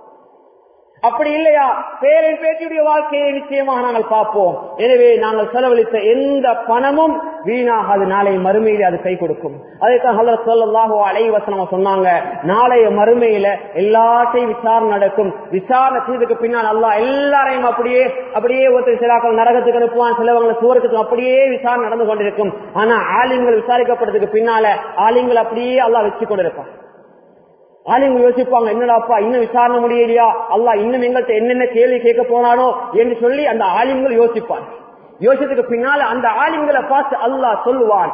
அப்படி இல்லையா, பேரன் பேட்டியுடைய வாழ்க்கையை நிச்சயமாக நாங்கள் பார்ப்போம். எனவே நாங்கள் செலவழித்த எந்த பணமும் வீணாகாது, நாளை மறுமையில அது கை கொடுக்கும். அதைத்தான் ஹஜ்ரத் ஸல்லல்லாஹு அலைஹி வஸல்லம் சொன்னாங்க, நாளைய மறுமையில எல்லாத்தையும் விசாரணை நடக்கும். விசாரணை செய்ததுக்கு பின்னால் அல்லாஹ் எல்லாரையும் அப்படியே அப்படியே ஒருத்தர் சிலாக்கள் நரகத்துக்கு அனுப்புவான், சிலவங்களை சுவர்க்கத்துக்கு, அப்படியே விசாரணை நடந்து கொண்டிருக்கும். ஆனா ஆலிம்கள் விசாரிக்கப்படுறதுக்கு பின்னால ஆலிம்கள் அப்படியே அல்லாஹ் வச்சு கொண்டிருப்பான். ஆலிம்கள் யோசிப்பாங்க, என்னடாப்பா இன்னும் விசாரணை முடியலையா, அல்லாஹ் இன்னும் எங்கள்கிட்ட என்னென்ன கேள்வி கேட்க போனானோ என்று சொல்லி அந்த ஆலிம்கள் யோசிப்பான். யோசிச்சதுக்கு பின்னால அந்த ஆலிம்களை பார்த்து அல்லாஹ் சொல்லுவான்,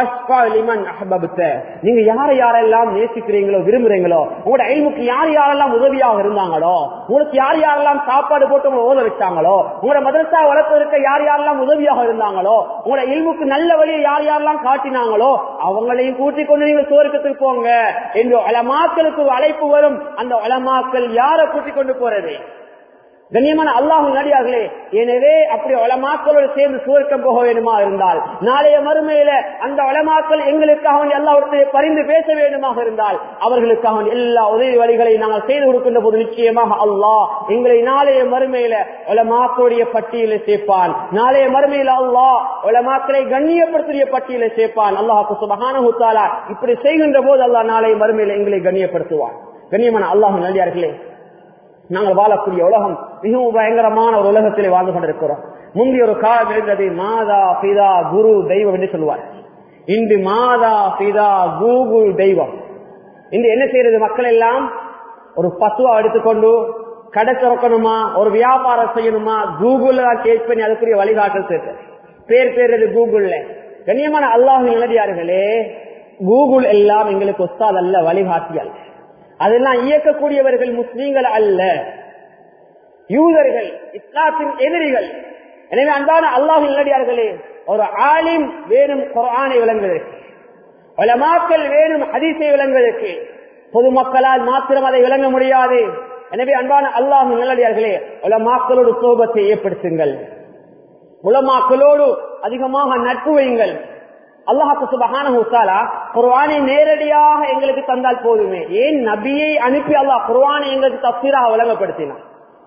நீங்க யாரை யாரெல்லாம் நேசிக்கிறீங்களோ விரும்புறீங்களோ, உங்களோட இல்முக்கு யார் யாரெல்லாம் உதவியாக இருந்தாங்களோ, உங்களுக்கு யார் யாரெல்லாம் சாப்பாடு போட்டு உங்களை ஓத வச்சாங்களோ, உங்களோட மதரசா வளர்ப்பதற்கு யார் யாரெல்லாம் உதவியாக இருந்தாங்களோ, உங்களோட இல்முக்கு நல்ல வழியை யார் யாரெல்லாம் காட்டினாங்களோ அவங்களையும் கூட்டிக் கொண்டு நீங்க சுவர்க்கத்துக்கு போங்க என்று உலமாக்களுக்கு அழைப்பு வரும். அந்த உலமாக்கள் யாரை கூட்டிக் கொண்டு போறது? கண்ணியமான அல்லாஹ்வின் நல்லடியார்களே, எனவே அப்படி உலமாக்களோடு சேர்ந்து சுவர்க்கம் போக வேண்டுமா இருந்தால், நாளைய மறுமையில அந்த உலமாக்கள் எங்களுக்காக எல்லாவற்றையும் பரிந்து பேச வேண்டுமாக இருந்தால், அவர்களுக்காக எல்லா உதவி வழிகளை நாங்கள் செய்து கொடுக்கின்ற போது நிச்சயமாக அல்லாஹ் எங்களை நாளைய மறுமையில உலமாக்களுடைய பட்டியலை சேர்ப்பான். நாளைய மறுமையில அல்லாஹ் உலமாக்களை கண்ணியப்படுத்திய பட்டியலை சேர்ப்பான். அல்லாஹ் சுப்ஹானஹு வ தஆலா இப்படி செய்கின்ற போது அல்லாஹ் நாளைய மறுமையில எங்களை கண்ணியப்படுத்துவான். கண்ணியமான அல்லாஹ்வின் நல்லடியார்களே, நாங்கள் வாழக்கூடிய உலகம் மிகவும் பயங்கரமான ஒரு உலகத்திலே வாழ்ந்து கொண்டிருக்கிறோம். முந்தைய ஒரு காலம் இருந்தது, மாதா பிதா குரு தெய்வம் என்று சொல்லுவார். இன்று மாதா பிதா கூகுள் தெய்வம். இன்று என்ன செய்யறது, மக்கள் எல்லாம் ஒரு பசுவா எடுத்துக்கொண்டு கடை திறக்கணுமா, ஒரு வியாபாரம் செய்யணுமா, கூகுள்ல கேட் பண்ணி அதுக்குரிய வழிகாட்டல் சேர்த்து பேர் பேர் கூகுள்ல. கண்ணியமான அல்லாஹ்வின் நல்லடியார்களே, கூகுள் எல்லாம் எங்களுக்கு உஸ்தாத் அல்ல, வழிகாட்டியல். அதெல்லாம் இயக்கக்கூடியவர்கள் முஸ்லீம்கள் அல்ல, யூதர்கள், இஸ்லாத்தின் எதிரிகள். எனவே அன்பான அல்லாஹ்வின் நல்லடியார்களே, ஒரு ஆலிம் வேணும் குர்ஆனை விளங்குவதற்கு, உலமாக்கள் வேணும் ஹதீஸை விளங்குவதற்கு. பொதுமக்களால் மாத்திரம் அதை விளங்க முடியாது. எனவே அன்பான அல்லாஹ்வின் நல்லடியார்களே, உலமாக்களோடு சோபத்தை ஏற்படுத்துங்கள், உலமாக்களோடு அதிகமாக நட்பு வையுங்கள். அல்லாஹ் சுப்ஹானஹு வ தஆலா குர்ஆனை நேரடியாக எங்களுக்கு தந்தால் போதுமே, ஏன் நபியை அனுப்பி அல்லாஹ் குர்ஆனை எங்களுக்கு தஃசீராக விளங்கப்படுத்தினான்?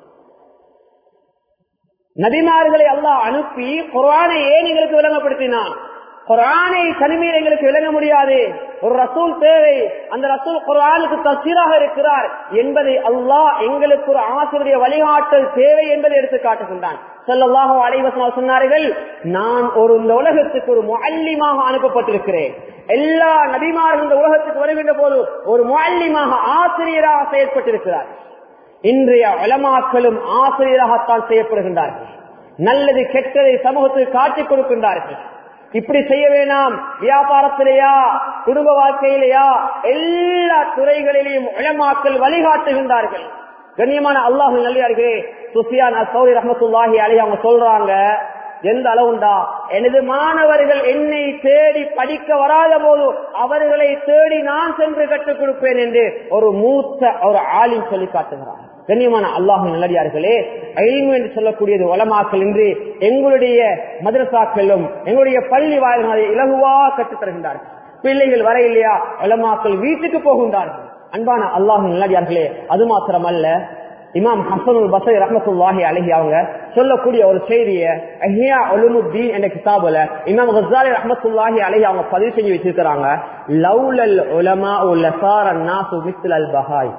நபிமார்களை அல்லாஹ் அனுப்பி குர்ஆனை ஏன் எங்களுக்கு விளங்கப்படுத்தினான்? குர்ஆனை தனிமையில் எங்களுக்கு விளங்க முடியாது, ஒரு ரசூல் தேவை, அந்த ரசூல் குர்ஆனுக்கு தஃசீராக இருக்கிறார் என்பதை அல்லாஹ் எங்களுக்கு ஒரு ஆசிரியருடைய வழிகாட்டல் தேவை என்பதை எடுத்து காட்டுகின்றான். ஸல்லல்லாஹு அலைஹி வஸல்லம் சொன்னார்கள், நான் ஒரு இந்த உலகத்துக்கு ஒரு முஅல்லிமாக அனுப்பப்பட்டிருக்கிறேன். எல்லா நபிமார்கள் இந்த உலகத்துக்கு வருகின்ற போது ஒரு முஅல்லிமாக ஆசிரியராக செயற்பட்டிருக்கிறார். இன்றைய உலமாக்களும் ஆசிரியராகத்தான் செய்யப்படுகின்றார்கள். நல்லது கெட்டதை சமூகத்துக்கு காட்டிக் கொடுக்கின்றார்கள். இப்படி செய்ய வேண்டாம், வியாபாரத்திலேயா குடும்ப வாழ்க்கையிலேயா எல்லா துறைகளிலேயும் உலமாக்கள் வழிகாட்டுகின்றார்கள். கண்ணியமான அல்லாஹ்வின் நல்லடியார்களே, சுஃபியான் அஸ்-ஸௌரி ரஹ்மத்துல்லாஹி அலைஹி அவங்க சொல்றாங்க, எந்த அளவுண்டா எனது மாணவர்கள் என்னை தேடி படிக்க வராத போது அவர்களை தேடி நான் சென்று கற்றுக் கொடுப்பேன் என்று ஒரு மூத்த ஒரு ஆலிம் சொல்லி காட்டுகிறார். கண்ணியமான அல்லாஹ்வின் நல்லடியார்களே, இல்மு என்று சொல்லக்கூடியது உலமாக்கள் என்று எங்களுடைய மதரசாக்களும் எங்களுடைய பள்ளி வாயில்களை இலகுவா கற்றுத் தருகின்றார்கள். பிள்ளைகள் வர இல்லையா, உலமாக்கள் வீட்டுக்கு போகின்றார்கள். அன்பான அல்லாஹ்வின் நல்லடியார்களே, அது மாத்திரமல்ல, இமாம் ஹஸனுல் பஸரி ரஹ்மத்துல்லாஹி அலைஹி அவங்க சொல்லக்கூடிய ஒரு செய்தியை இஹ்யா உலூமுத்தீன் என்ற கிதாபுல இமாம் கஸ்ஸாலி ரஹ்மத்துல்லாஹி அலைஹி அவங்க பதிவு செஞ்சு வச்சிருக்காங்க. லௌலல் உலமாஉ லஸார الناس مثل البهائم.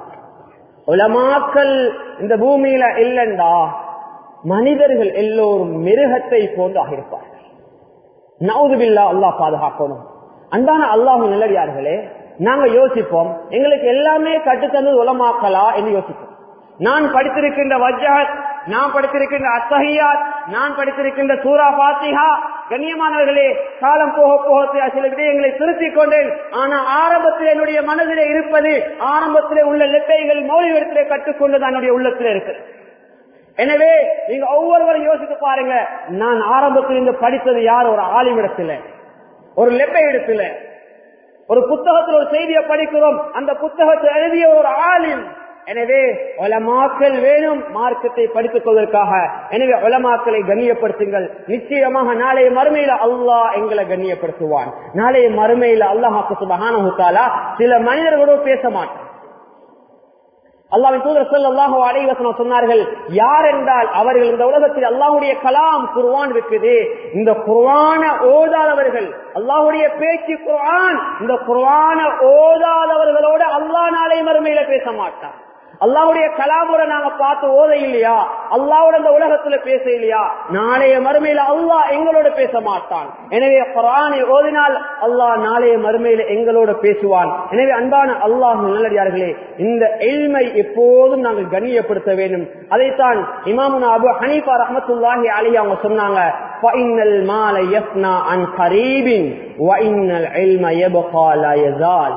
உலமாக்கள் இந்த பூமியில இல்லண்டா மனிதர்கள் எல்லோரும் மிருகத்தை போன்று ஆகியிருப்பார்கள். நஊது பில்லாஹ், அல்லாஹ் பாதுகாக்கணும். அன்பான அல்லாஹ்வின் நல்லடியார்களே, நாங்க யோசிப்போம், எங்களுக்கு எல்லாமே கற்றுத்தந்தது உலமாக்களா என்று யோசிப்போம். நான் படித்திருக்கின்ற வஜ்ஹத், நான் படித்திருக்கின்ற அத்தஹியாத், நான் படித்திருக்கின்ற சூரா ஃபாத்திஹா. கண்ணியமானவர்களே, காலம் போக போக சில விடயங்களை திருத்திக் கொண்டேன். ஆனா ஆரம்பத்தில் என்னுடைய மனதிலே இருப்பது, ஆரம்பத்திலே உள்ள லெட்டைகள் மௌலிவிடத்திலே கற்றுக்கொண்டது என்னுடைய உள்ளத்திலே இருக்கு. எனவே நீங்க ஒவ்வொருவரும் யோசித்து பாருங்க, நான் ஆரம்பத்தில் இருந்து படித்தது யார்? ஒரு ஆலிமிடத்துல, ஒரு லெப்பை இடத்துல, ஒரு புத்தகத்தில் ஒரு செய்தியை படிக்கிறோம், அந்த புத்தகத்தை எழுதிய ஒரு ஆலிம். எனவே உலமாக்கள் வேணும் மார்க்கத்தை படித்துக் கொள்வதற்காக. எனவே உலமாக்களை கண்ணியப்படுத்துங்கள். நிச்சயமாக நாளைய மறுமையில அல்லாஹ் எங்களை கண்ணியப்படுத்துவான். நாளைய மறுமையில அல்லாஹ் சுப்ஹானஹு வ தஆலா சில மனிதர்களோடு பேச மாட்டான். அல்லாஹ்வின் தூதர் ஸல்லல்லாஹு அலைஹி வஸல்லம் சொன்னார்கள், யார் என்றால் அவர்கள் இந்த உலகத்தில் அல்லாஹ்வுடைய கலாம் குர்ஆன் இருக்குது, இந்த குர்ஆனை ஓதாதவர்கள், அல்லாஹ்வுடைய பேச்சு குர்ஆன், இந்த குர்ஆனை ஓதாதவர்களோடு அல்லாஹ் நாளை மறுமையில பேச மாட்டான். அல்லாஹ்வுடைய கலாமுறை நாங்க பார்த்து ஓத இல்லையா, அல்லாஹ்வோட இந்த உலகத்துல பேச இல்லையா, நாளைய மறுமையில அல்லாஹ் எங்களோட பேச மாட்டான். எனவே குர்ஆனை ஓதினால் அல்லாஹ் நாளைய மறுமையில எங்களோட பேசுவான். எனவே அன்பான அல்லாஹ்வின் நல்லடியார்களே, இந்த இல்மை எப்போதும் நாங்கள் கண்ணியப்படுத்த வேண்டும். அதைத்தான் இமாமுனா அபூ ஹனீஃபா ரஹ்மத்துல்லாஹி அலைஹி அவங்க சொன்னாங்க, ஃபஇன்னல் மால யஃப்னா அன் கரீபின் வ இன்னல் இல்ம யப்கா லா யஸால்.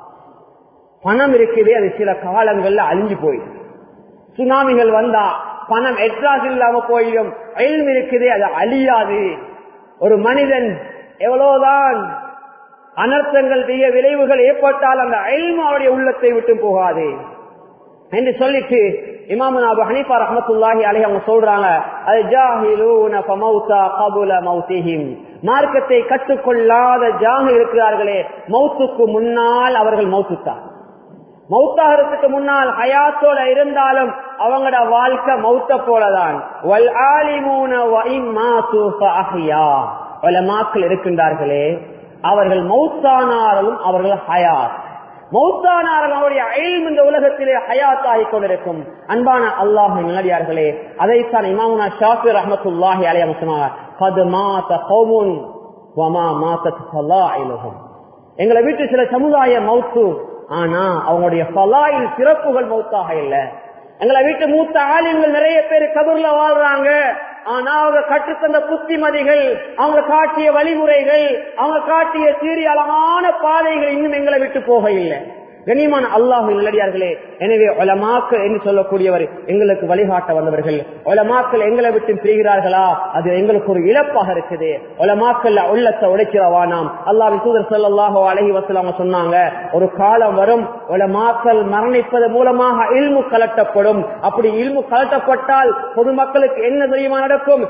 பணம் இருக்குது, அது சில காலங்கள்ல அழிஞ்சு போயிடும். சுனாமிகள் வந்தா பணம் எட்ராஸ் இல்லாம போயிடும். இல்ம் இருக்குது, அது அழியாது. ஒரு மனிதன் எவ்வளவுதான் அனர்த்தங்கள் தீய விளைவுகள் ஏற்பட்டால் அந்த இல்ம் அவருடைய உள்ளத்தை விட்டு போகாது என்று சொல்லிட்டு இமாமுனா அபூ ஹனீஃபா ரஹ்மத்துல்லாஹி அலைஹி அவங்க சொல்றாங்க, அது ஜாஹிலூன ஃபமௌதா கபுல மௌதிஹிம். மார்க்கத்தை கற்றுக்கொள்ளாத ஜாஹில் இருக்கிறார்களே, மௌத்துக்கு முன்னால் அவர்கள் மௌத்துத்தான். மௌத்தாகிறதுக்கு முன்னால் ஹயாத்தோட இருந்தாலும் அவங்களோட வாழ்க்கை மௌத்த போலதான். வல் ஆலிமூன வ இன் மாது ஃபஅஹ்யா. உலமாக்கள் இருக்கின்றார்களே, அவர்கள் மௌத்தானாலும் அவர்கள் ஹயாத். மௌத்தானார்கள் அவருடைய இல்ம் இந்த உலகத்திலே ஹயாத் ஆகிக் கொண்டிருக்கும். அன்பான அல்லாஹ்வின் நல்லடியார்களே, அதைத்தான் இமாமுனா ஷாஃபி ரஹ்மத்துல்லாஹி அலைஹி சொன்னாங்க, கத் மாத கௌமுன் வ மா மாதத் ஃபலாயிலுஹும். எங்களை வீட்டு சில சமுதாய மௌத்து, ஆனா அவங்களுடைய ஃபலாயில் சிறப்புகள் மௌத்தாக இல்ல. எங்களை வீட்டு மூத்த ஆலிம்கள் நிறைய பேர் கபர்ல வாழ்றாங்க, ஆனா அவங்க கற்றுத்தந்த புத்திமதிகள், அவங்க காட்டிய வழிமுறைகள், அவங்க காட்டிய சீரிய அழகான பாதைகள் இன்னும் எங்களை விட்டு போக இல்லை. கண்ணியமான அல்லாஹ்வின் நல்லடியார்களே, எனவே உலமாக்கள் என்று சொல்லக்கூடியவர் எங்களுக்கு வழிகாட்ட வந்தவர்கள். உலமாக்கள் எங்களை விட்டு பிரிகிறார்களா, அது எங்களுக்கு ஒரு இழப்பாக இருக்குது. உலமாக்கள் உள்ளத்தை உடைக்கிறவானாம். அல்லாஹ்வின் தூதர் ஸல்லல்லாஹு அலைஹி வஸல்லம் சொன்னாங்க, ஒரு காலம் வரும் உலமாக்கள் மரணிப்பது மூலமாக இல்மு கலட்டப்படும். அப்படி இல்மு கலட்டப்பட்டால் பொதுமக்களுக்கு என்ன தெரியுமா நடக்கும்?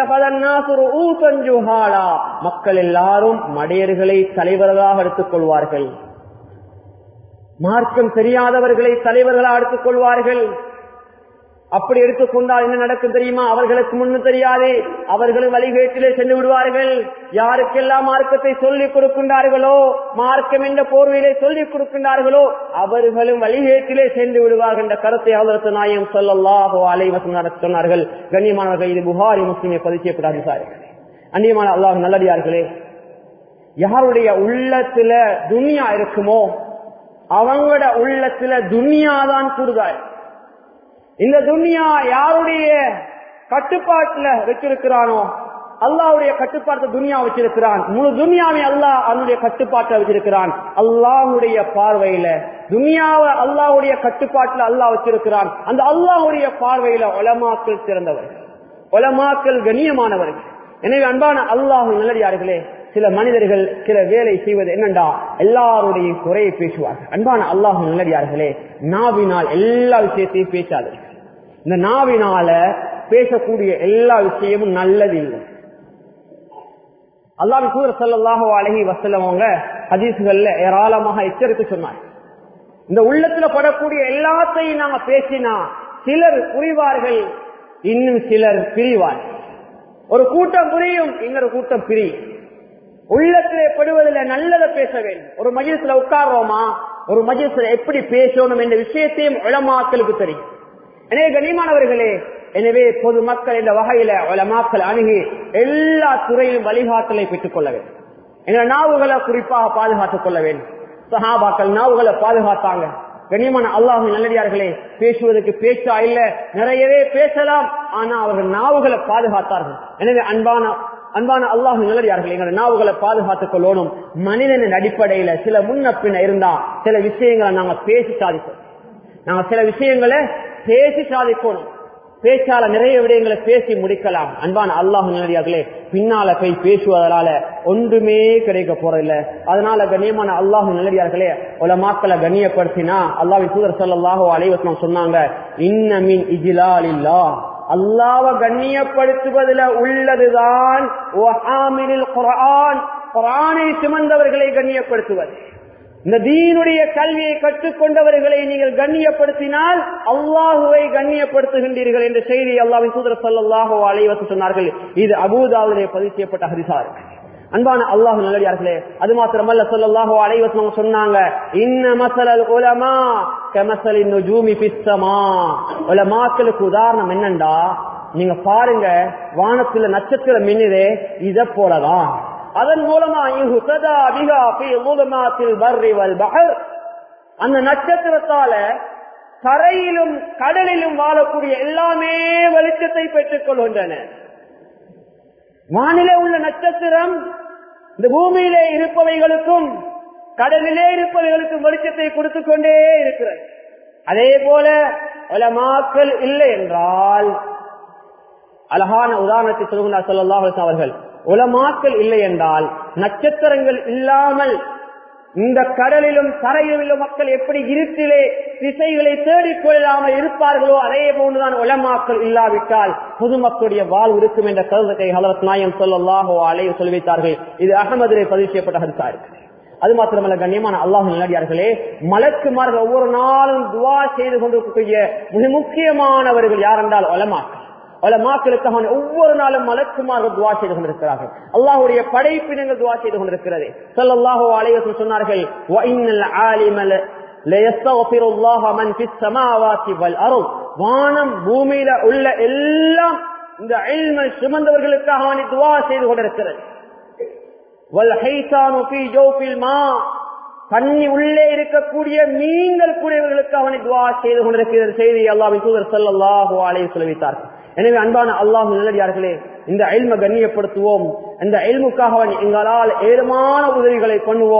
மக்கள் எல்லாரும் மடையர்களை தலைவர்களாக எடுத்துக் கொள்வார்கள். மார்க்கம் தெரியாதவர்களை தலைவர்களாக எடுத்துக் கொள்வார்கள். அப்படி எடுத்துக்கொண்டால் என்ன நடக்கும் தெரியுமா? அவர்களுக்கு முன்னு தெரியாது, அவர்களும் வழிகேட்டிலே சென்று விடுவார்கள். யாருக்கெல்லாம் மார்க்கத்தை சொல்லிக் கொடுக்கின்றார்களோ, மார்க்கம் என்ற போர்வையிலே சொல்லிக் கொடுக்கின்றார்களோ, அவர்களும் வழிகேட்டிலே சென்று விடுவார்கள் என்ற கருத்தை ஹஜ்ரத் நாயகம் ஸல்லல்லாஹு அலைஹி வஸல்லம் சொன்னார்கள். கண்ணியமானவர்கள், இது புகாரி முஸ்லிமை பதிவு செய்யப்படாது சார். அந்நியமான அல்லாஹ் நல்லடியார்களே, யாருடைய உள்ளத்துல துனியா இருக்குமோ அவங்களோட உள்ளத்துல துனியாதான் கூடுதாய். இந்த துனியா யாருடைய கட்டுப்பாட்டுல வச்சிருக்கிறானோ, அல்லாஹ்வுடைய கட்டுப்பாட்டு துனியா வச்சிருக்கிறான். முழு துனியாவை அல்லாஹ் அவனுடைய கட்டுப்பாட்டை வச்சிருக்கிறான். அல்லாஹ்வுடைய பார்வையில துனியாவை அல்லாஹ்வுடைய கட்டுப்பாட்டுல அல்லாஹ் வச்சிருக்கிறான். அந்த அல்லாஹ்வுடைய பார்வையில உலமாக்கள் சிறந்தவர்கள், உலமாக்கள் கண்ணியமானவர்கள். எனவே அன்பான அல்லாஹ்வின் நல்லடியார்களே, சில மனிதர்கள் சில வேலை செய்வது என்னண்டா, எல்லாருடைய குறையை பேசுவார்கள். அன்பான அல்லாஹ்வின் நல்லடியார்களே, நாவினால் எல்லா விஷயத்தையும் பேசாது. இந்த நாவினால பேசக்கூடிய எல்லா விஷயமும் நல்லது இல்லை. அல்லாஹ்வின் தூதர் ஸல்லல்லாஹு அலைஹி வஸல்லம் அவங்க ஹதீஸ்கள்ல ஏராளமாக எச்சரிக்கை சொன்னார். இந்த உள்ளத்துல படக்கூடிய எல்லாத்தையும் நாம பேசினா சிலர் புரிவார்கள், இன்னும் சிலர் பிரிவார்கள். ஒரு கூட்டம் புரியும், இன்னொரு கூட்டம் பிரியும். உள்ளத்திலே படுவதில் நல்லதை பேச வேண்டும். ஒரு மஜ்லிஸ்ல உட்கார்றோமா, ஒரு மஜ்லிஸ்ல எப்படி பேசணும் என்ற விஷயத்தையும் உலமாக்களுக்கு தெரியும். எனவே கண்ணியமானவர்களே, எனவே பொதுமக்கள் என்ற வகையில உலமாக்கள் அணுகி எல்லா துறையிலும் வழிகாட்டலை பெற்றுக் கொள்ள வேண்டும். எங்க நாவுகளை குறிப்பாக பாதுகாத்துக் கொள்ள வேண்டும். சஹாபாக்கள் நாவுகளை பாதுகாத்தாங்க. கண்ணியமான அல்லாஹ்வின் நல்லடியார்களே, பேசுவதற்கு பேச்சா இல்ல, நிறையவே பேசலாம், ஆனா அவர்கள் நாவுகளை பாதுகாத்தார்கள். எனவே அன்பான அன்பான அல்லாஹ்வின் நல்லடியார்களே, எங்களை நாவுகளை பாதுகாத்துக் கொள்ளணும். மனிதனின் அடிப்படையில சில முன்ன பின்ன இருந்தா சில விஷயங்களை நாங்க பேசி சாதிப்போம். நாங்க சில விஷயங்களை பேசி சாதிக்கணும். பேச்சால நிறைய விடயங்களை பேசி முடிக்கலாம். அன்பான அல்லாஹ்வின் நல்லடியார்களே, பின்னால போய் பேசுவதனால ஒன்றுமே கிடைக்க போறதில்லை. அதனால கண்ணியமான அல்லாஹ்வின் நல்லடியார்களே, உலமாக்களை கண்ணியப்படுத்தினா அல்லாஹ்வின் தூதர் ஸல்லல்லாஹு அலைஹி வஸல்லம் சொன்னாங்க, இன்ன மின் இஜ்லாலில்லாஹ், அல்லாஹ்வை கண்ணியப்படுத்துவதில் உள்ளதுதான் குர்ஆன், குர்ஆனை சுமந்தவர்களை கண்ணியப்படுத்துவது. இந்த தீனுடைய கல்வியை கற்றுக்கொண்டவர்களை நீங்கள் கண்ணியப்படுத்தினால் அல்லாஹுவை கண்ணியப்படுத்துகின்றீர்கள் என்ற செய்தி அல்லாஹ்வின் தூதர் ஸல்லல்லாஹு அலைஹி வஸல்லம் சொன்னார்கள். இது அபூதாவுதிலே பதிவு செய்யப்பட்ட ஹதீஸார். அன்பான அல்லாஹ்வின் நல்லடியார்களே, அது மாத்திரமல்ல, ஸல்லல்லாஹு அலைஹி வஸல்லம் சொன்னாங்க, இன்ன மஸலல் உலமா கமஸலின் நுஜூமி ஃபிஸ் ஸமா. உலமாக்களுக்கு உதாரணம் என்னண்டா, நீங்க பாருங்க, வானத்துல நட்சத்திரம் மின்னுதே, இத போலதான். அதன் மூலமா யுஹ்ததா பிஹா ஃபீ ظுலுமாத்தில் பர்ரி வல் பஹர், அந்த நட்சத்திரத்தால கரையிலும் கடலிலும் வாழக்கூடிய எல்லாமே வெளிச்சத்தை பெற்றுக் கொள்கின்றன. வானிலே உள்ள நட்சத்திரம் இந்த பூமியிலே இருப்பவைகளுக்கும் கடலிலே இருப்பவைகளுக்கும் வெளிச்சத்தை கொடுத்துக் கொண்டே இருக்கிறது. அதே போல உலமாக்கள் இல்லை என்றால், அழகான உதாரணத்தை சொல்லுகிறார் ஸல்லல்லாஹு அலைஹி வஸல்லம் அவர்கள், உலமாக்கள் இல்லை என்றால் நட்சத்திரங்கள் இல்லாமல் இந்த கடலிலும் தரையிலும் உள்ள மக்கள் எப்படி இருட்டிலே திசைகளை தேடிக் கொள்ளாமல் இருப்பார்களோ அதே போன்றுதான் உலமாக்கள் இல்லாவிட்டால் பொதுமக்களுடைய வாழ்வு இருக்கும் என்ற கருத்தை ஹஜ்ரத் நாயகம் ஸல்லல்லாஹு அலைஹி வஸல்லம் சொல்லிவிட்டார்கள். இது அஹ்மதிலே பதிவு செய்யப்பட்ட ஹதீஸ் ஆகும். அது மாத்திரமல்ல கண்ணியமான அல்லாஹ்வின் நல்லடியார்களே, மலக்குமார்கள் ஒவ்வொரு நாளும் துஆ செய்து கொண்டிருக்கக்கூடிய மிக முக்கியமானவர்கள் யார் என்றால் உலமாக்கள். உலமாக்களுக்காக ஒவ்வொரு நாளும் மலக்குமார்கள் துஆ செய்து கொண்டிருக்கிறார்கள். அல்லாஹ்வுடைய படைப்பினங்கள் துஆ செய்து கொண்டிருக்கிறது. ஸல்லல்லாஹு அலைஹி வஸல்லம் சொன்னார்கள், வ இன்னல் ஆலிம லயஸ்தக்ஃபிருல்லாஹ மன் ஃபிஸ் ஸமாவாதி வல் அர்ض். வானம் பூமியில உள்ள எல்லாம் இந்த இல்மை சுமந்தவர்களுக்காக அவன் துஆ செய்து கொண்டிருக்கிறது. வல் ஹைதானு ஃபீ ஜௌஃபில் மா, தண்ணி உள்ளே இருக்கக்கூடிய மீன்கள் கூடியவர்களுக்கு அவனை துஆ செய்து கொண்டிருக்கிற செய்தி அல்லாஹ்வின் தூதர் ஸல்லல்லாஹு அலைஹி வஸல்லம் சொல்லிவிட்டார்கள். எனவே அன்பான அல்லாஹ்வின் நல்லடியார்களே, இந்த இல்மை கண்ணியப்படுத்துவோம். இந்த இல்முக்காக எங்களால் ஏழுமான உதவிகளை பண்ணுவோம்.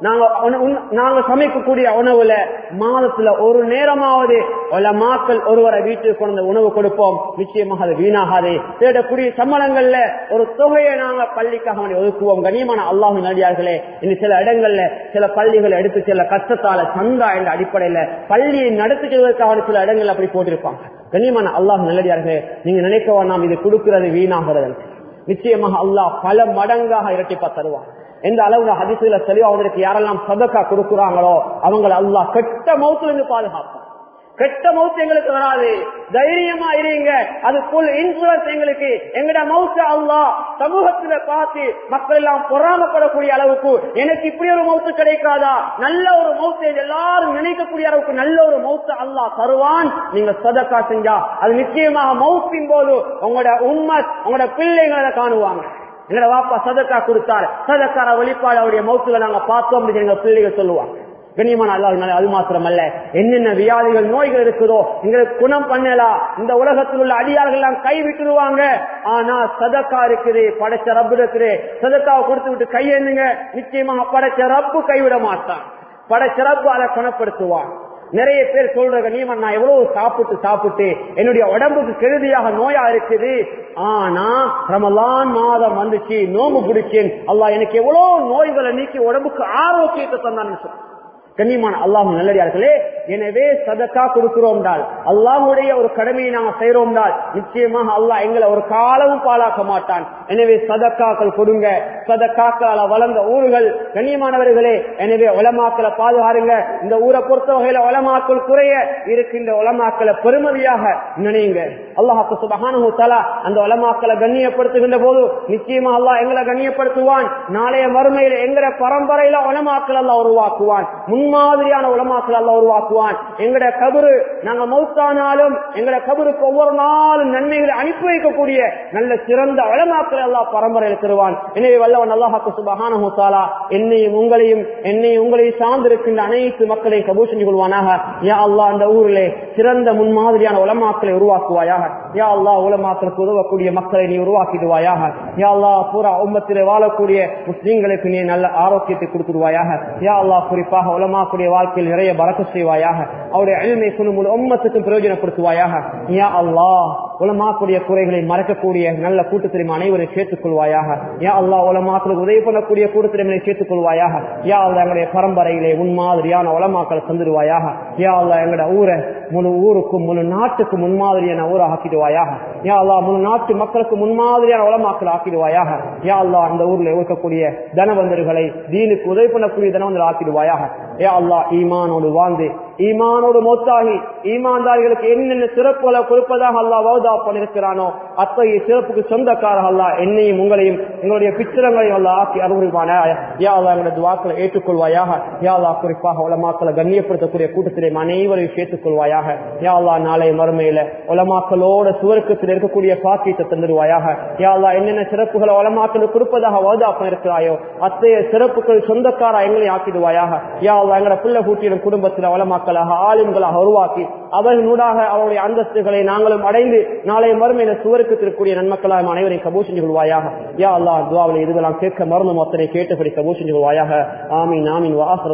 நாங்க நாங்க சமைக்கக்கூடிய உணவுல மாதத்துல ஒரு நேரமாவது உலமாக்கள் ஒருவரை வீட்டுக்கு கொண்டு உணவு கொடுப்போம். நிச்சயமாக அது வீணாகாது. தேடக்கூடிய சம்பளங்கள்ல ஒரு தொகையை நாங்க பள்ளிக்காக ஒதுக்குவோம். கண்ணியமான அல்லாஹ்வின் நல்லடியார்களே, இந்த சில இடங்கள்ல சில பள்ளிகளை எடுத்து சில கஷ்டத்தால சந்தா என்ற அடிப்படையில பள்ளியை நடத்தி செல்வதற்காக சில இடங்கள் அப்படி போட்டிருப்பாங்க. கண்ணியமான அல்லாஹ் நல்லடியார்களே, நீங்க நினைக்கவா நாம் இது கொடுக்கிறது வீணாகிறது? நிச்சயமாக அல்லாஹ் பல மடங்காக இரட்டிப்பா தருவான். எந்த அளவுல ஹதீஸ்ல தெளிவா அவங்களுக்கு யாரெல்லாம் சதக்கா கொடுக்குறாங்களோ அவங்களை அல்லாஹ் கெட்ட மௌத்துல இருந்து பாதுகாப்பான். கெட்ட மௌத்து எங்களுக்கு வராது. தைரியமா இருங்க. அது ஃபுல் இன்சூரன்ஸ் எங்களுக்கு. எங்கட மௌத்த அல்லாஹ் சமூகத்துல பார்த்து மக்கள் எல்லாம் பொறாமப்படக்கூடிய அளவுக்கு எனக்கு இப்படி ஒரு மௌத்து கிடைக்காதா, நல்ல ஒரு மௌத்தை எல்லாரும் நினைக்கக்கூடிய அளவுக்கு நல்ல ஒரு மௌத்த அல்லாஹ் தருவான். நீங்க சதக்கா செஞ்சா அது நிச்சயமாக மௌத்தின் போது உங்களோட உம்மத் உங்களோட பிள்ளைங்களை காணுவாங்க. எங்களோட வாப்பா சதக்கா கொடுத்தார், சதக்கார வெளிப்பாடு அவருடைய மௌத்துல நாங்க பார்த்தோம் அப்படின்னு எங்க பிள்ளைகள் சொல்லுவாங்க. கண்ணியமான அல்லாஹ், அது மாத்திரம் அல்ல, என்னென்ன வியாதிகள் நோய்கள் இருக்குதோ எங்களுக்கு குணம் பண்ணலாம். இந்த உலகத்தில் உள்ள அடியார்கள் எல்லாம் கை விட்டுருவாங்க. ஆனா சதக்கா இருக்குது, படைச்ச ரப்பு இருக்குது. சதக்காவை கொடுத்து விட்டு கையெழுந்துங்க, நிச்சயமாக படைச்ச ரப்பு கைவிட மாட்டான். படைச்ச ரப்பு அதை குணப்படுத்துவான். நிறைய பேர் சொல்ற கண்ணியமா, நான் எவ்வளவு சாப்பிட்டு சாப்பிட்டு என்னுடைய உடம்புக்கு கெடுதியாக நோயா இருக்குது, ஆனா ரமலான் மாதம் வந்துச்சு, நோம்பு பிடிச்சேன், அல்லாஹ் எனக்கு எவ்வளவு நோய்களை நீக்கி உடம்புக்கு ஆரோக்கியத்தை தந்தான்னு சொல்ற. கண்ணியமான அல்லாஹ் நல்லடியார்களே, எனவே சதக்கா கொடுக்கிறோம் அல்லாஹுடைய ஒரு கடமையை நாங்க செய்யறோம், நிச்சயமாக அல்லாஹ் எங்களை ஒரு காலமும் பாழாக்க மாட்டான். எனவே சதக்காக்கள் கொடுங்க. சதக்காக்களால வளர்ந்த ஊர்கள் கண்ணியமானவர்களே, எனவே உலமாக்களை பாதுகாருங்க. இந்த ஊரை பொறுத்த வகையில உலமாக்கள் குறைய இருக்கின்ற உலமாக்களை பெருமதியாக நினைங்க. அல்லாஹ் சுப்ஹானஹு வ தஆலா அந்த உலமாக்களை கண்ணியப்படுத்துகின்ற போது நிச்சயமா அல்லாஹ் எங்களை கண்ணியப்படுத்துவான். நாளைய மறுமையில எங்கட பரம்பரையில உலமாக்கள் அல்லாஹ் உருவாக்குவான். முன்மாதிரியான உலமாக்கள் அல்லாஹ் உருவாக்குவான். எங்கட கபரு நாங்க மௌத்தானாலும் எங்கட கபருக்கு ஒவ்வொரு நாளும் நன்மைகளை அனுப்பி வைக்கக்கூடிய நல்ல சிறந்த உலமாக்களை அல்லாஹ் பரம்பரையில் தருவான். எனவே வல்லவன் அல்லாஹ் சுப்ஹானஹு வ தஆலா என்னையும் உங்களையும் என்னையும் உங்களையும் சார்ந்திருக்கின்ற அனைத்து மக்களையும் கபூல் செஞ்சு கொள்வானாக. யா அல்லாஹ் அந்த ஊரிலே சிறந்த முன்மாதிரியான உலமாக்களை உருவாக்குவாயாக. யா அல்லாஹ் உலமாக்களுக்கு உதவக்கூடிய மக்களை நீ உருவாக்கிடுவாயாக. யா அல்லாஹ் பூரா உம்மத்திலே வாழக்கூடிய முஸ்லிம்களுக்கு நீ நல்ல ஆரோக்கியத்தை கொடுத்துடுவாயாக. யா அல்லாஹ் குறிப்பாக உலமாக்குடைய வாழ்க்கையில் நிறைய பரக்கத் செய்வாயாக. அவருடைய இல்மை குழுமுழு உம்மத்துக்கும் பிரயோஜனப்படுத்துவாயாக. யா அல்லாஹ் உலமாக்குடைய குறைகளை மறைக்கக்கூடிய நல்ல கூட்டத்திலும் அனைவரையும் சேர்த்துக் கொள்வாயாக. யா அல்லாஹ் உலமாக்களுக்கு உதவி பண்ணக்கூடிய கூட்டத்திலும் சேர்த்துக் கொள்வாயாக. யா அல்லாஹ் எங்களுடைய பரம்பரையிலே முன்மாதிரியான உலமாக்களை தந்துடுவாயாக. யா அல்லாஹ் எங்களுடைய ஊரை முழு ஊருக்கும் முழு நாட்டுக்கும் முன்மாதிரியான ஊரை ஆக்கிடுவாயாக. யா அல்லாஹ் முழு நாட்டு மக்களுக்கு முன்மாதிரியான உலமாக்களை ஆக்கிடுவாயாக. யா அல்லாஹ் அந்த ஊரில் இருக்கக்கூடிய தனவந்தர்களை தீனுக்கு உதவி பண்ணக்கூடிய தனவந்தர் ஆக்கிடுவாயாக. யா அல்லாஹ் ஈமானோடு வாழ்ந்து ஈமானோடு மௌத்தாகி ஈமான்தாரிகளுக்கு என்னென்ன சிறப்புகளை கொடுப்பதாக அல்லாஹ் வாதா பண்ணிருக்கிறானோ அத்தகைய சிறப்புக்கு சொந்தக்காரர் அல்லாஹ் என்னையும் உங்களையும் எங்களுடைய பிச்சரங்களையும் அல்லாஹ் ஆக்கி அருள்வானா. யா அல்லாஹ் எங்களுடைய துஆக்களை ஏற்றுக்கொள்வாயாக. யா அல்லாஹ் குறிப்பாக உலமாக்களை கண்ணியப்படுத்தக்கூடிய கூட்டத்திலே அனைவரையும் சேர்த்துக் கொள்வாயாக. யா அல்லாஹ் நாளை மறுமையில உலமாக்களோட சுவர்க்கத்தில் இருக்கக்கூடிய பாக்கியத்தை தந்துடுவாயாக. யா அல்லாஹ் என்னென்ன சிறப்புகளை உலமாக்களுக்கு கொடுப்பதாக வாதா பண்ணிருக்கிறாயோ அத்தகைய சிறப்புகள் சொந்தக்காரா எங்களை ஆக்கிடுவாயாக. யா அல்லாஹ் எங்களை பிள்ளை கூட்டியிடும் குடும்பத்தில் உலமாக்களாக ஆலிம்களாக உருவாக்கி அவர்களூடாக அவருடைய அந்தஸ்துகளை நாங்களும் அடைந்து நாளை மறுமையில சுவர்க்கத்திற்குரிய நன்மக்களாக அனைவரையும் கபூல் செஞ்சு கொள்வாயாக. யா அல்லாஹ் துஆவில் இதுவெல்லாம் கேட்க மருந்து மொத்தனை கேட்டபடி கபூல் செஞ்சு கொள்வாயாக. ஆமீன் ஆமீன்.